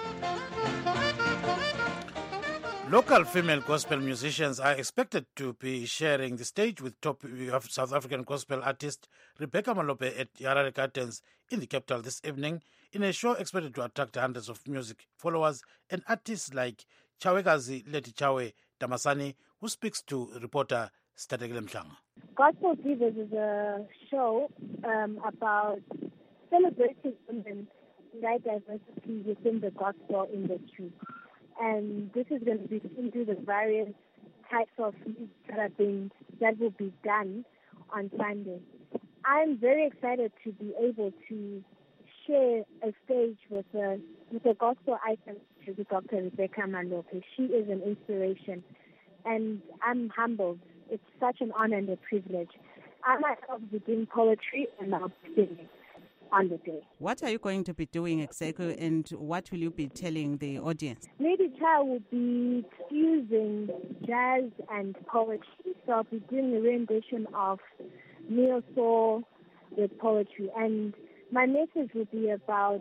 Local female gospel musicians are expected to be sharing the stage with top South African gospel artist Rebecca Malope at Harare Gardens in the capital this evening, in a show expected to attract hundreds of music followers and artists like Chawekazi Leti Chawe Damasani, who speaks to reporter Stategile Mhlanga. Gospel Divas is a show um, about celebrating women and diversity within the gospel industry. And this is going to be into the various types of music that are being, that will be done on Sunday. I'm very excited to be able to share a stage with a, with a gospel icon, Doctor Rebecca Malope. She is an inspiration, and I'm humbled. It's such an honor and a privilege. I myself will be doing poetry, and I'll be singing on the day. What are you going to be doing exactly, and what will you be telling the audience? Lady Cha will be fusing jazz and poetry, so I'll be doing a rendition of neo soul with poetry, and my message will be about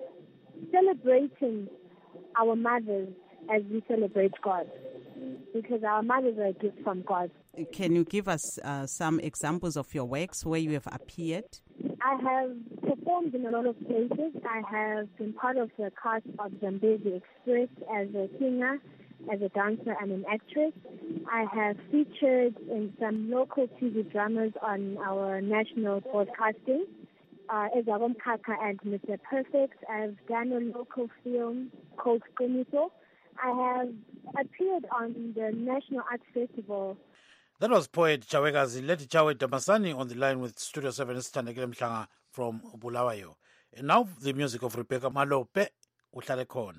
celebrating our mothers as we celebrate God, because our mothers are a gift from God. Can you give us uh, some examples of your works where you have appeared? I have performed in a lot of places. I have been part of the cast of Zambezi Express as a singer, as a dancer, and an actress. I have featured in some local T V dramas on our national broadcasting, uh, as Avon Kaka and Mister Perfect. I've done a local film called Qiniso. I have appeared on the National Arts Festival. That was poet Chawekazi Leti Chawe Damasani on the line with Studio seven Stategile Mhlanga from Bulawayo. And now the music of Rebecca Malope, Uhlale Khona.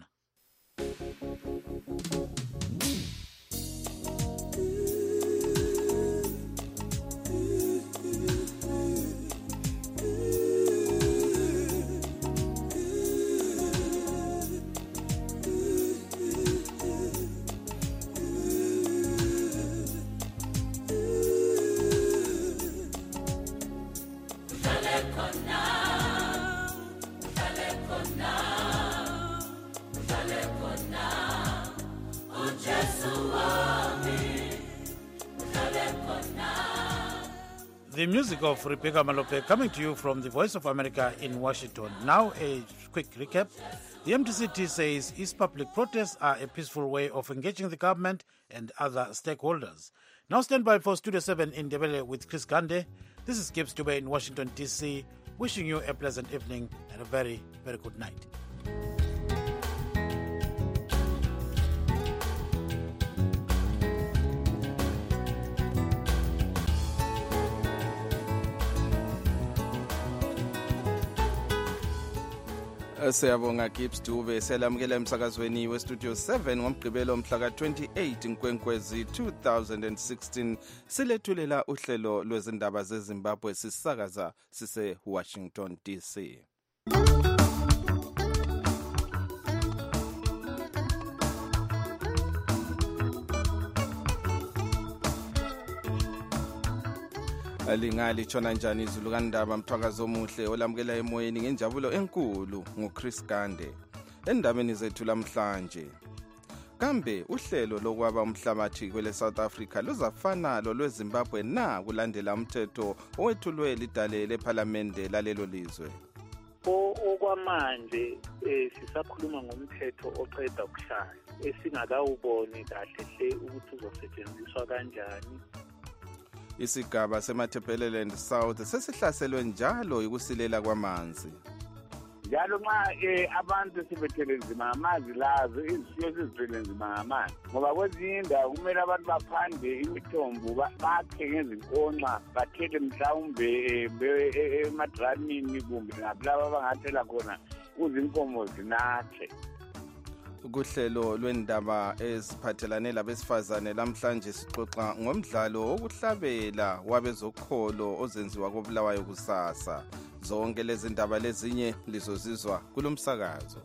The music of Rebecca Malope coming to you from the Voice of America in Washington. Now a quick recap. The M D C T says its public protests are a peaceful way of engaging the government and other stakeholders. Now stand by for Studio seven in Ndebele with Chris Gande. This is Gibbs Dube in Washington, D C, wishing you a pleasant evening and a very, very good night. Siyabonga Gibbs Dube selamukela emsakazweni westudio seven ngomgqibelo mhla ka twenty-eight Nkwenkwezi two thousand sixteen silethulela uhlelo lwezindaba zeZimbabwe sisakaza sise Washington D C. Alingali chona njani izulu kandaba mthwakazo omuhle olamukela emoyeni ngenjabulo enkulu nguChris Gande. Endabeni zethu lamhlanje. Kambe uhlelo lokwaba umhlabathi kwele South Africa luzafana lo lweZimbabwe na kulandela umthetho owethulwe lidale leParliament lalelo lizwe. Okwamanje sisakhuluma ngomthetho oqeda ukushaya esingakawuboni kahle hle ukuthi uzosetshenziswa kanjani. Isigaba seMatabeleland South sesihlaselwe njalo ukusilela kwamanzi. Njalo nxa abantu sebethele nzima amazi lazo izifiyo sizithele nzima ngamanzi ngoba kwezinye indawo kumele abantu baphande imithombo bakhe ngezinkonxa bathele mhlawumbe emadramini kumbe ngapha abangathela khona ukuze inkomo zinathe. Kuhlelo lwendaba eziphathelane labesifazane lamhlanje sixoxa ngomdlalo wokuhlabela wabezokholo ozenziwa koBulawayo kusasa. Zonke lezi ndaba lezinye lizozizwa kulomsakazo.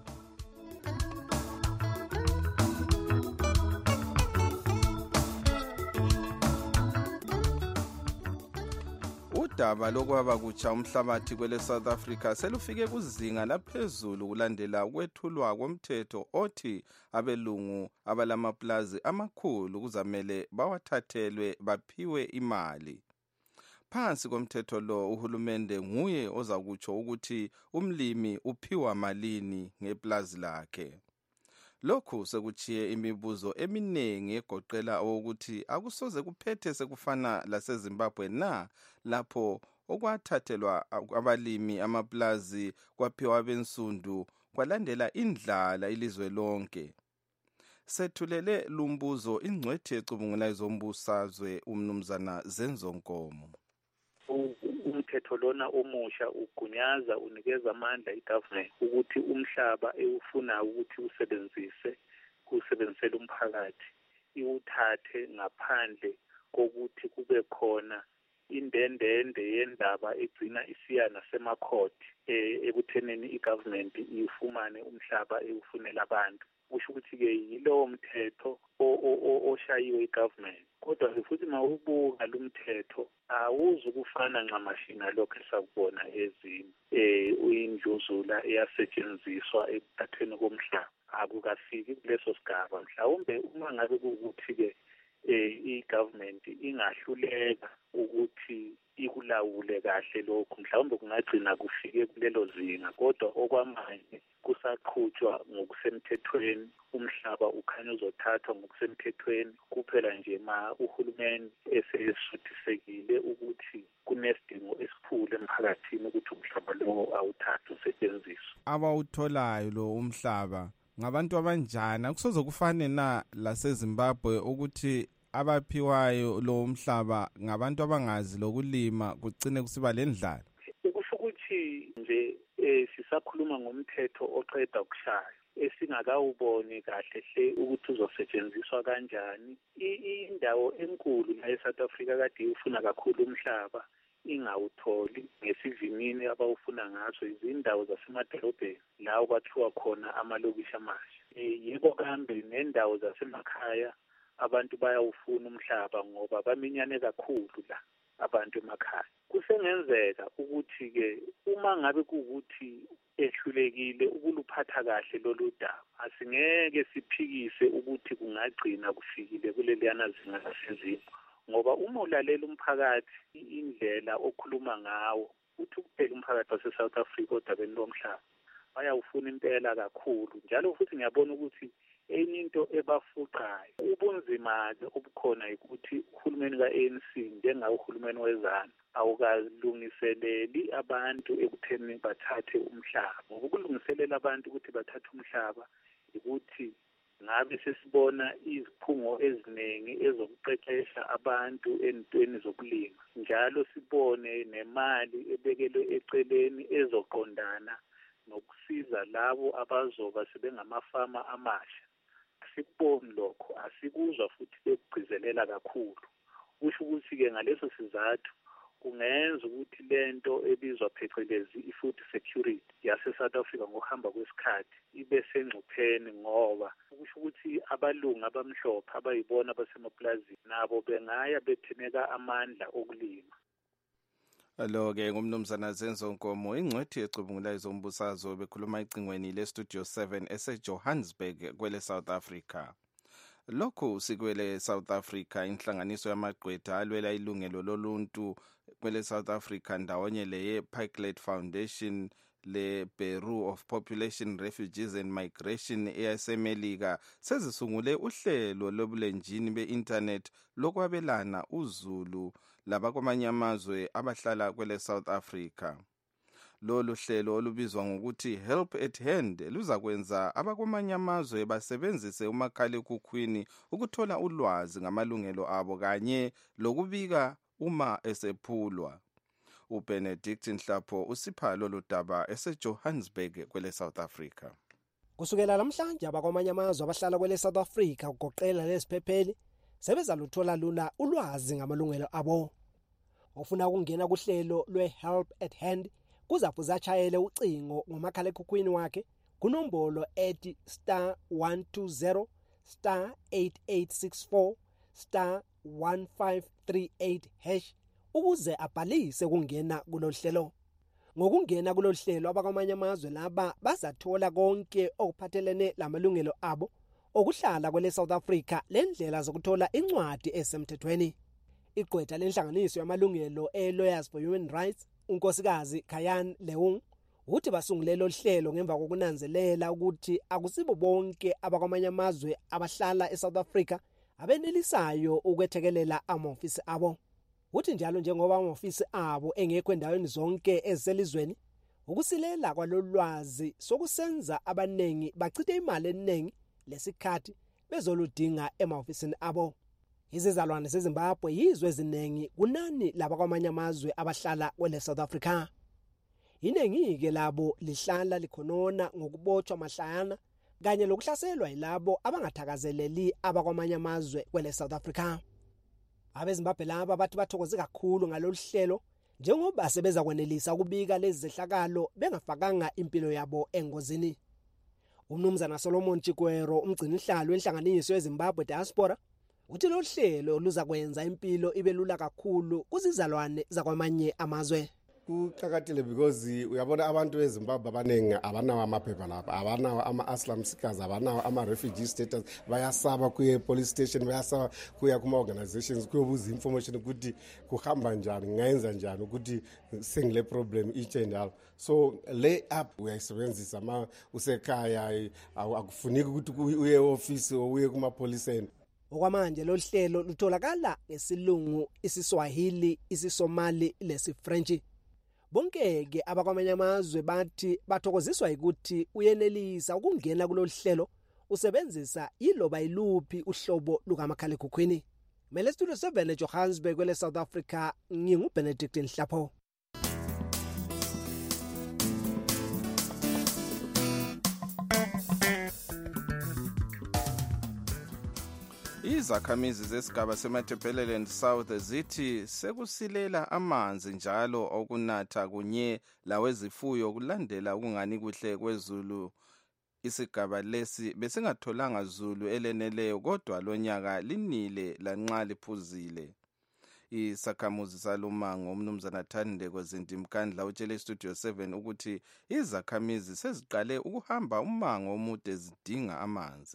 Udaba lokwaba kutsha umhlabathi kwele South Africa selufike kuzinga laphezulu kulandela ukwethulwa komthetho othi abelungu abalamaplazi amakhulu kuzamele bawathathelwe baphiwe imali. Phansi komthetho lo uhulumende nguye ozakutsho ukuthi umlimi uphiwa malini ngeplazi lakhe. Lokhu sekuchiye imibuzo eminingi egoqela ukuthi akusoze kuphethe sekufana laseZimbabwe na lapho okwathathelwa abalimi amaplazi kwaphiwa abensundu kwalandela indlala ilizwe lonke. Sethulele lumbuzo ingcwethi ecubungula izombusazwe umnumzana Zenzo Nkomo. Umthetho lona omusha ugunyaza unikeza amandla igovernment ukuthi umhlaba ewufuna ukuthi usebenzise kusebenzisela umphakathi iwuthathe ngaphandle kokuthi kube khona indendende yendaba egcina isiya nasemakhoti ekutheneni igovernment ifumane umhlaba ewufunela abantu. Kusho ukuthi-ke yilowo mthetho oshayiwe igovernment. Kodwa futhi mawubuka lo mthetho awuzukufana nxamashina lokho esakubona ezini uyindluzula eyasetshenziswa ekuthathweni komhlaba. Akukafiki kuleso sigaba. Mhlawumbe uma ngabe kukuthi-ke i-government ingahluleka ukuthi ikulawule kahle lokho mhlawumbe kungagcina kufike kulelo zinga kodwa okwamanje kusaqhutshwa ngokusemthethweni umhlaba ukhanya uzothathwa ngokusemthethweni kuphela nje ma uhulumeni esesuthisekile ukuthi kunesidingo esikhulu emphakathini ukuthi umhlaba lowo awuthathwe usetshenziswe. Abawutholayo lo umhlaba ngabantu abanjani akusoze kufane na laseZimbabwe ukuthi abaphiwayo lo umhlaba ngabantu abangazi lokulima kugcine kusiba lendlala. Kusho ukuthi nje sisakhuluma ngomthetho oqeda ukushaya esingakawuboni kahle hle ukuthi uzosetshenziswa kanjani. Indawo enkulu la eSouth Africa kade ufuna kakhulu umhlaba ingawutholi ngesivinini abawufuna ngaso izindawo zasemadolobheni la okwathiwa khona amalokishi amasha. Yebo kambe nendawo zasemakhaya abantu bayawufuna umhlaba ngoba baminyane kakhulu la abantu emakhaya. Kusengenzeka ukuthi-ke uma ngabe kuwukuthi ehlulekile ukuluphatha kahle lolu daba asingeke siphikise ukuthi kungagcina kufikile kuleliyana zinga lasezimo ngoba uma ulalela umphakathi indlela okhuluma ngawo uthi kuphela umphakathi wase-South Africa odabeni lomhlaba bayawufuna impela kakhulu. Njalo futhi ngiyabona ukuthi enye into ebafuqayo ubunzima-ke obukhona ukuthi uhulumeni ka-A N C njengahulumeni wezana awukalungiseleli abantu ekutheni bathathe umhlaba. Ukulungiselela abantu ukuthi bathathe umhlaba ukuthi ngabe sesibona iziphungo eziningi ezokuqeqesha abantu entweni zokulima. Njalo sibone nemali ebekelwe eceleni ezoqondana nokusiza labo abazoba sebengamafama amasha. Asikuboni lokho, asikuzwa futhi bekugcizelela kakhulu. Kusho ukuthi-ke ngaleso sizathu kungenza ukuthi lento ebizwa phecelezi i-food security yase-South Africa ngokuhamba kwesikhathi ibe sengcupheni, ngoba kusho ukuthi abalungu abamhlophe abayibona basemaplazini nabo bengaya betheneka amandla okulima. Lo-ke ngumnumzana Zenzo Nkomo, ingcwethi ecubungulayo zombusazwe, bekhuluma ecingweni le-Studio seven ese-Johannesburg kwele South Africa. Lokhu sikwele South Africa, inhlanganiso yamagqwetha alwela ilungelo loluntu kwele South Africa ndawonye leye Pikelet Foundation le Bureau of Population, Refugees and Migration eyasemelika sezisungule uhlelo lobulenjini be-internet lokwabelana uzulu labakwamanye amazwe abahlala kwele South Africa. Lolu hlelo olubizwa ngokuthi Help at Hand luzakwenza abakwamanye amazwe basebenzise umakhalekhukhwini ukuthola ulwazi ngamalungelo abo kanye lokubika uma esephulwa. uBenedict Nhlapho usipha lolu daba ese-Johannesburg kwele South Africa. Kusukela namhlanje abakwamanye amazwe abahlala kwele South Africa kugoqela leziphepheli sebezaluthola lula ulwazi ngamalungelo abo. Ofuna ukungena kuhlelo lwe-Help at Hand kuzafuza achayele ucingo ngomakhalekhukhwini wakhe kunombolo ethi star one two zero star eight eight six four star one five three eight hash ukuze abhalise ukungena kulolu hlelo. Ngokungena kulolu hlelo abakwamanye amazwe laba bazathola konke okuphathelene lamalungelo abo okuhlala kwele South Africa lendlela zokuthola incwadi esemthethweni. Igqwetha lenhlanganiso yamalungelo e-Lawyers for Human Rights unkosikazi Kayan Leung uthi basungule lo hlelo ngemva kokunanzelela ukuthi akusibo bonke abakwamanye amazwe abahlala eSouth Africa abenelisayo ukwethekelela amofisi abo. Uthi njalo njengoba amofisi abo engekho endaweni zonke ezelizweni, ukusilela kwalolwazi sokusenza abanengi bachithe imali eningi lesikhathi bezoludinga emahofisini abo. Izizalwane zeZimbabwe yizwe eziningi kunani labakwamanye amazwe abahlala kwele South Africa. Iningi-ke labo lihlala likhonona ngokubotshwa mahlayana kanye lokuhlaselwa yilabo abangathakazeleli abakwamanye amazwe kwele South Africa. AbeZimbabwe laba bathi bathokoze kakhulu ngalolu hlelo njengoba sebeza kwenelisa ukubika lezi zehlakalo bengafakanga impilo yabo engozini. Umnumzana Solomon Chikwero, umgcini inhlalo wenhlanganiso yeZimbabwe Diaspora, uthi lo hlelo luza kwenza impilo ibe lula kakhulu kuzizalwane zakwamanye amazwe. Kuqakathekile because uyabona abantu beZimbabwe abanengi abanawo amaphepha lapha, abanawo ama-asylum seekers, abanawo ama-refugee status, bayasaba kuye police station, bayasaba kuya kuma-organizations kuyobuza information ukuthi kuhamba njani, ngayenza njani ukuthi sengile problem each and all. So le app uyayisebenzisa ma usekhaya, akufuneki ukuthi uye e-office or uye kuma-police. Okwamanje lo hlelo lutholakala ngesilungu, isiSwahili, isiSomali lesiFrench. Bonke-ke abakwamanye amazwe bathi bathokoziswa ukuthi uyenelisa ukungena kulolu hlelo usebenzisa iloba iluphi uhlobo lukamakhalekhukhwini. Mele Studio seven eJohannesburg kwele South Africa, nginguBenedict Nhlapho. Izakhamizi zesigaba seMatabeleland South zithi sekusilela amanzi njalo okunatha kunye lawezifuyo kulandela ukungani kuhle kwezulu. Isigaba lesi besingatholanga zulu eleneleyo kodwa lonyaka linile lanxa liphuzile. Isakhamuzi salumango umnumzana Thande Kwezindimkandla utshele Studio seven ukuthi izakhamizi seziqale ukuhamba umango omude zidinga amanzi.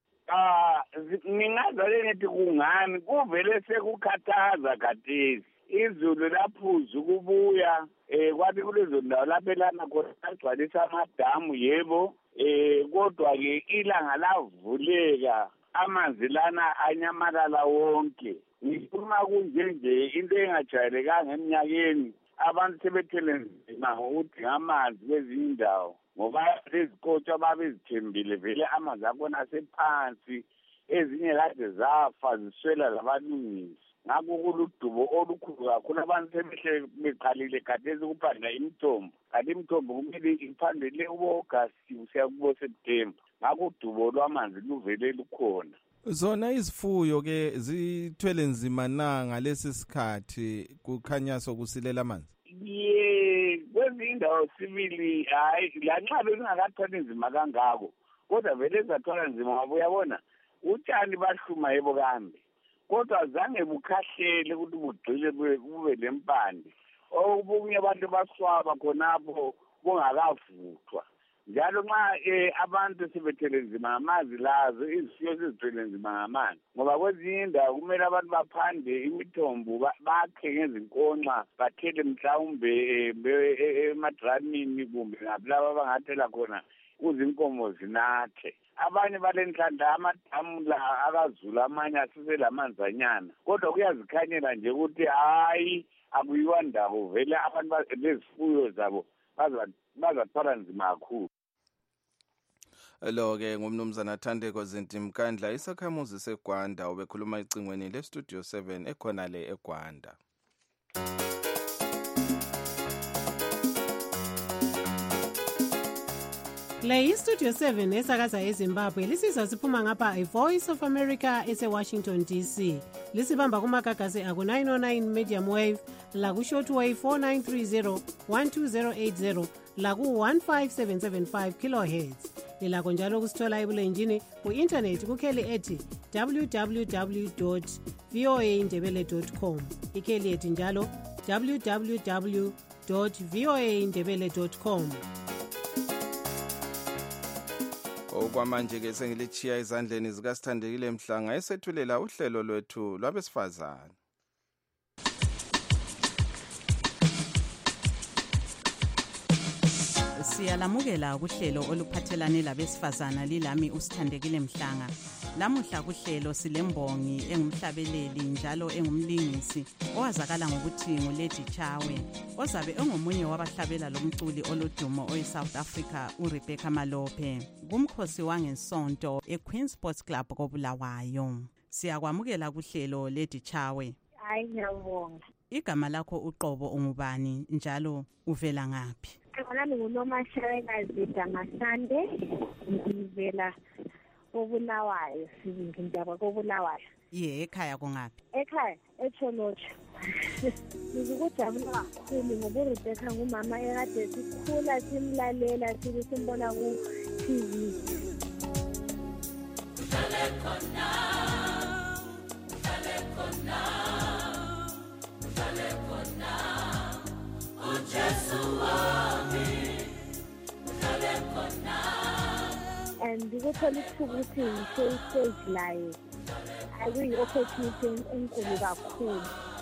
Ah, ngingaza lethi kungani kuvele sekukhathaza khathesi izulu laphuza ukubuya eh kwathi kulezo ndawo lapho elana khona agcwalisa amadamu yebo eh kodwa ke ilanga lavuleka amanzi lana anyamalala wonke. Ngifuna kunje nje into engajayelekanga eminyakeni abantu sebethele nzima ngokuthi amanzi kwezinye indawo ngoba lezikotsha babezithembile vele amanzi akhona asephansi ezinye kade zafa ziswela labalungisi. Ngakho kuludubo olukhulu kakhulu abantu sebehle beqalile khathesi ukuphandla imithombo kanti imithombo kumele iphandele ubo-Agasti kusiya kubo-September. Ngakho udubo lwamanzi luvele lukhona. Zona izifuyo ke zithwele nzima na ngalesi sikhathi kukhanya sokusilela amanzi? Ye kwezinye indawo sibili hayi lanxa bezingakathwali nzima kangako kodwa vele zathwala nzima ngoba uyabona utshani bahluma yebo kambe kodwa zange bukhahlele ukuthi bugcile bube lempande obunye abantu baswaba khonapho bungakavuthwa. Njalo nxa eh abantu sebethele nzima ngamazi lazo izifiyo sizithwele nzima ngamanzi ngoba kwezinye indawo kumele abantu baphande imithombo bakhe ngezinkonxa bathele mhlawumbe emadramini kumbe ngapha abangathela khona kuzinkomo zinathe. Abanye balenhlanhla amadamu la akazula amanye asiselamanzanyana kodwa kuyazikhanyela nje ukuthi hayi akuyiwa ndawo vele abantu bezifuyo zabo bazathwala nzima kakhulu. Lo-ke ngumnumzana Thandeko Zintimkandla isakhamuzi seGwanda ubekhuluma icingweni le-Studio seven ekhona le eGwanda. Le iStudio seven esakaza eZimbabwe lisizwa siphuma ngapha iVoice of America ese-Washington D C. Lisibamba kumagagasi aku nine oh nine medium wave, laku shortwave four nine three zero, one two zero eight zero, laku one five seven seven five kilohertz. Lilakho njalo kusithola ebulenjini ku-internet kukheli ethi w w w dot v o a ndebele dot com. Ikheli ethi njalo w w w dot v o a ndebele dot com. Okwamanje ke sengilichiya izandleni zikaSithandekile Mhlanga esethulela uhlelo lwethu lwabesifazana. Siyalamukela kuhlelo oluphathelane labesifazana lilami uSithandekile Mhlanga. Lamuhla kuhlelo silembongi engumhlabeleli njalo engumlingisi owazakala ngokuthi nguLady Chawe ozabe engomunye wabahlabela lomculi olodumo oyiSouth Africa uRebecca Malope kumkhosi wangesonto eQueen Sports Club koBulawayo. Siyakwamukela kuhlelo Lady Chawe. Hayi ngiyabonga. Igama lakho uqobo ungubani njalo uvela ngaphi? Nami nguNomashayekazi Damasande ngivela koBulawayo ngindaba koBulawayo. Ye ekhaya kongaphi? Ekhaya eTsholotsho. Ngikujabula kakhulu ngoba uRebecca ngumama ekade sikhula simlalela sibe simbona ku T V. Uhlale khona, uhlale khona, uhlale khona, uJesu wami, uhlale khona. And ngikuthola ithuba ukuthi ngisho stage live. Akuyi-opportunity enkulu kakhulu.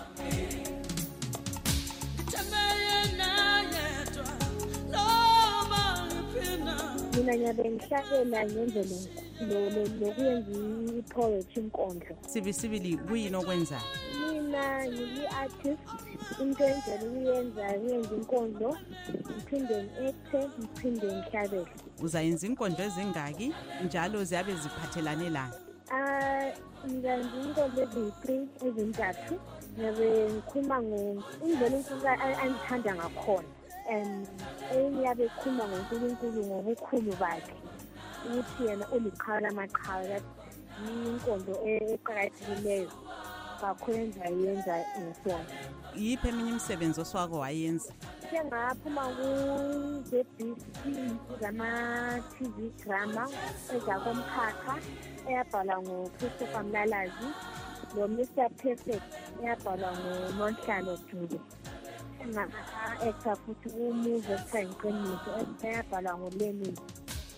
Mina ngiyabe ngihlabela ngendlela lokuyenza i-poetry inkondlo. Sibisibili kuyini okwenza? Mina ngiyi-artist, into enjalo ukuyenza ngiyenza inkondlo, ngiphinde ngi-acte, ngiphinde ngihlabele. Uzayenza inkondlo ezingaki njalo ziyabe ziphathelane lana? Ah, ngiyenza inkondlo eziyi-three ezintathu. Ngiyabe ngikhuluma indlela uNkulunkulu angithanda ngakhona. And enye yabe khuluma ngoNkulunkulu ngobukhulu bakhe ukuthi yena uliqhawe lamaqhawe inkondlo eqakathekileyo kakhulu engiyenza ngesona. Yiphi eminye imisebenzi oswako wayenza? Sengaphuma ku-Z B C zama-T V drama ezakomkhakha eyabhalwa nguChristopher Mlalazi lo Mister Perfect eyabhalwa nguNonhlalo Dube. Ngaka-actor futhi umuvi ekuthiwa Iqiniso eyabhalwa nguLenin.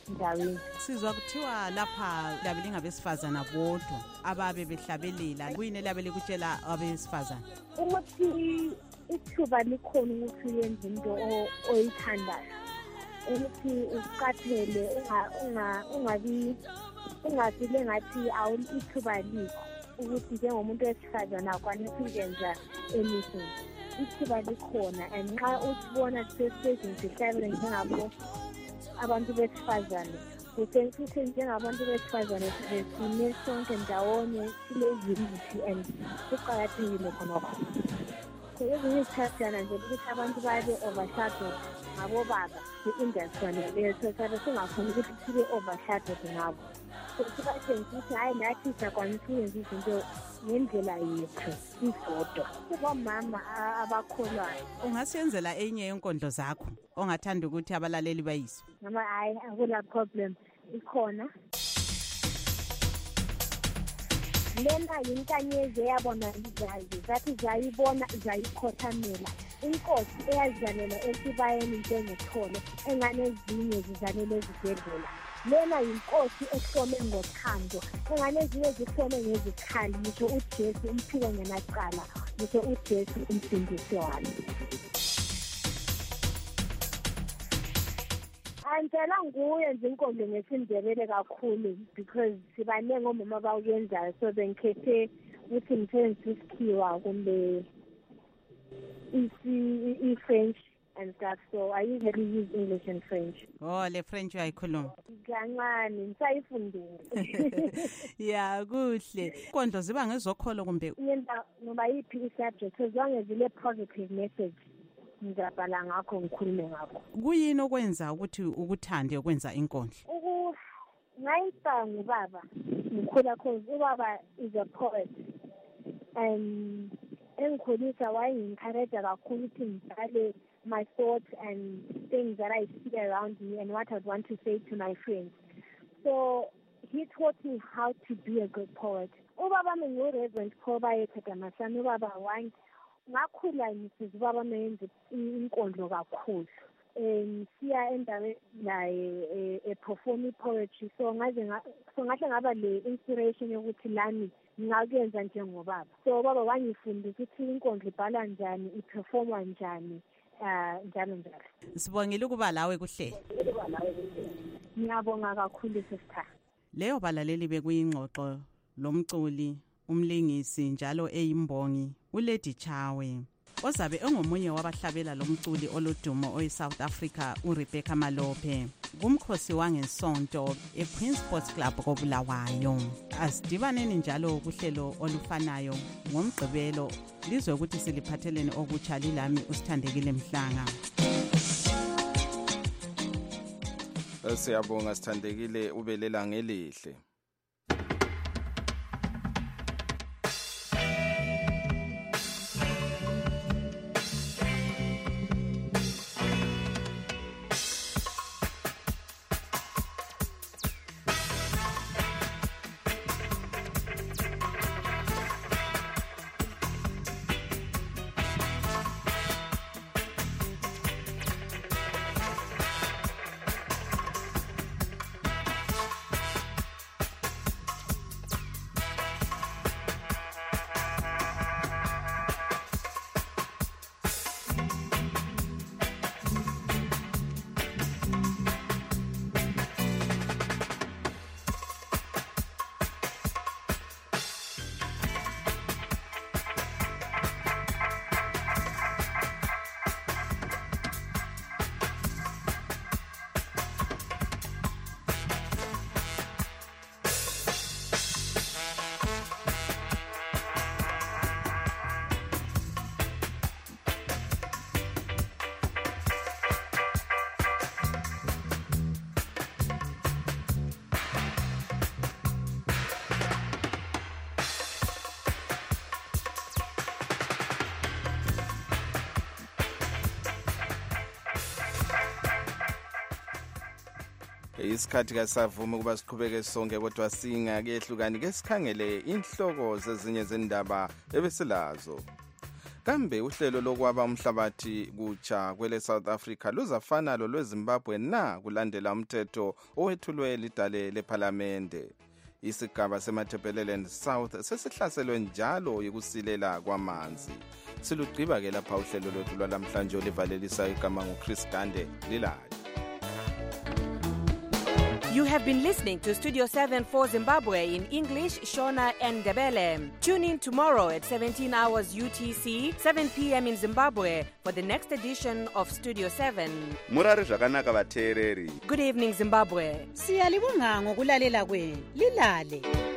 endaweni. Sizwa kuthiwa lapha labe lingabesifazana bodwa ababe behlabelela. Kuyini labe likutshela abesifazana? Ukuthi ithuba likhona ukuthi uyenze into oyithandayo. Ukuthi uqaphele ungabi ungafile ngathi awulithuba likho ukuthi njengomuntu wesifazana akwanisa ukwenza anything. Ithuba likhona and nxa usibona sesesizini sihlabele njengabo abantu besifazane kusenfuthi njengabantu besifazane sine sonke ndawonye silezimithi and kuqakathekile khonokho. Ezinye isikhathana nje ukuthi abantu babe overshadowed ngabobaba i-industry leyo so sabe singafuni ukuthi sibe overshadowed ngabo. So sibatshengisa ukuthi hayi nathi sakwanisa ukwenza izinto ngendlela yethu isodwa. Kubomama abakholwayo. Ungasenzela enye yenkondlo zakho ongathanda ukuthi abalaleli bayizwe? Noma hayi akula problem ikhona. Lena yinkanyezi eyabona izazi zathi zayibona zayikhothamela. Inkosi eyazizalela esibayeni njengethole enganezinye zizalele ezibhedlela. Lena yinkosi ehlome ngothando enganezinye zihlome ngezikhali ngisho uJesu umphiko ngenacala ngisho uJesu umsindisi wami. Antela nguye nje inkondlo ngesindebele kakhulu because sibanenge omama bawuyenzayo so bengikhethe ukuthi ngithenze isikhiwa kumbe isi French and stuff, so I usually use English and French. Oh, le French uyayikhuluma? Kancane, ngisayifundile. Yeah, kuhle. Inkondlo ziba ngezokholo kumbe? Yenda ngoba yiphi i-subject as long as ile positive message. Ngizabhala ngakho ngikhulume ngakho. Kuyini okwenza ukuthi ukuthande ukwenza inkondlo? Uku ngayisa ngubaba. Ngikhula cause ubaba is a poet and engikhulisa wayengi-encourage kakhulu ukuthi ngibhale my thoughts and things that I see around me and what I'd want to say to my friends. So he taught me how to be a good poet. Ubaba mengu Reverend Khobaye Thadamasana ubaba wangi ngakhula ngisiza ubaba menze inkondlo kakhulu. Um siya endaweni naye e perform poetry so ngaze so ngahle ngaba le inspiration yokuthi lami ngakuyenza njengobaba. So baba wangifundisa ukuthi inkondlo ibhala njani, iperformwa njani, uh njalo njalo. Sibongile ukuba lawe kuhle. Ngiyabonga kakhulu sister. Leyo balaleli bekuyingxoxo lomculi, umlingisi njalo eyimbongi uLady Chawe. Ozabe engomunye wabahlabela lomculi olodumo oyi-South Africa uRebecca Malope kumkhosi wangesonto eQueen Sports Club koBulawayo. Asidibaneni njalo kuhlelo olufanayo ngomgqibelo lizwe ukuthi siliphatheleni okutsha lilami uSithandekile Mhlanga. Siyabonga Sithandekile ubelela ngelihle. Isikhathi kasavuma kuba siqhubeke sonke kodwa singakehlukani ke sikhangele inhloko zezinye zendaba ebesilazo. kambe uhlelo lokwaba umhlabathi kutsha kwele South Africa luzafana lo lweZimbabwe na kulandela umthetho owethulwe lidale leParlamente. Isigaba seMatabeleland South sesihlaselwe njalo yikusilela kwamanzi. Silugqiba ke lapha uhlelo lwethu lwalamhlanje olivalelisa igama nguChris Gande lilali. You have been listening to Studio seven for Zimbabwe in English, Shona and Ndebele. Tune in tomorrow at seventeen hours U T C, seven p.m. in Zimbabwe for the next edition of Studio seven. Murari zvakanaka vateereri. Good evening, Zimbabwe. Siyalibonga ngokulalela kwenu. Lilale.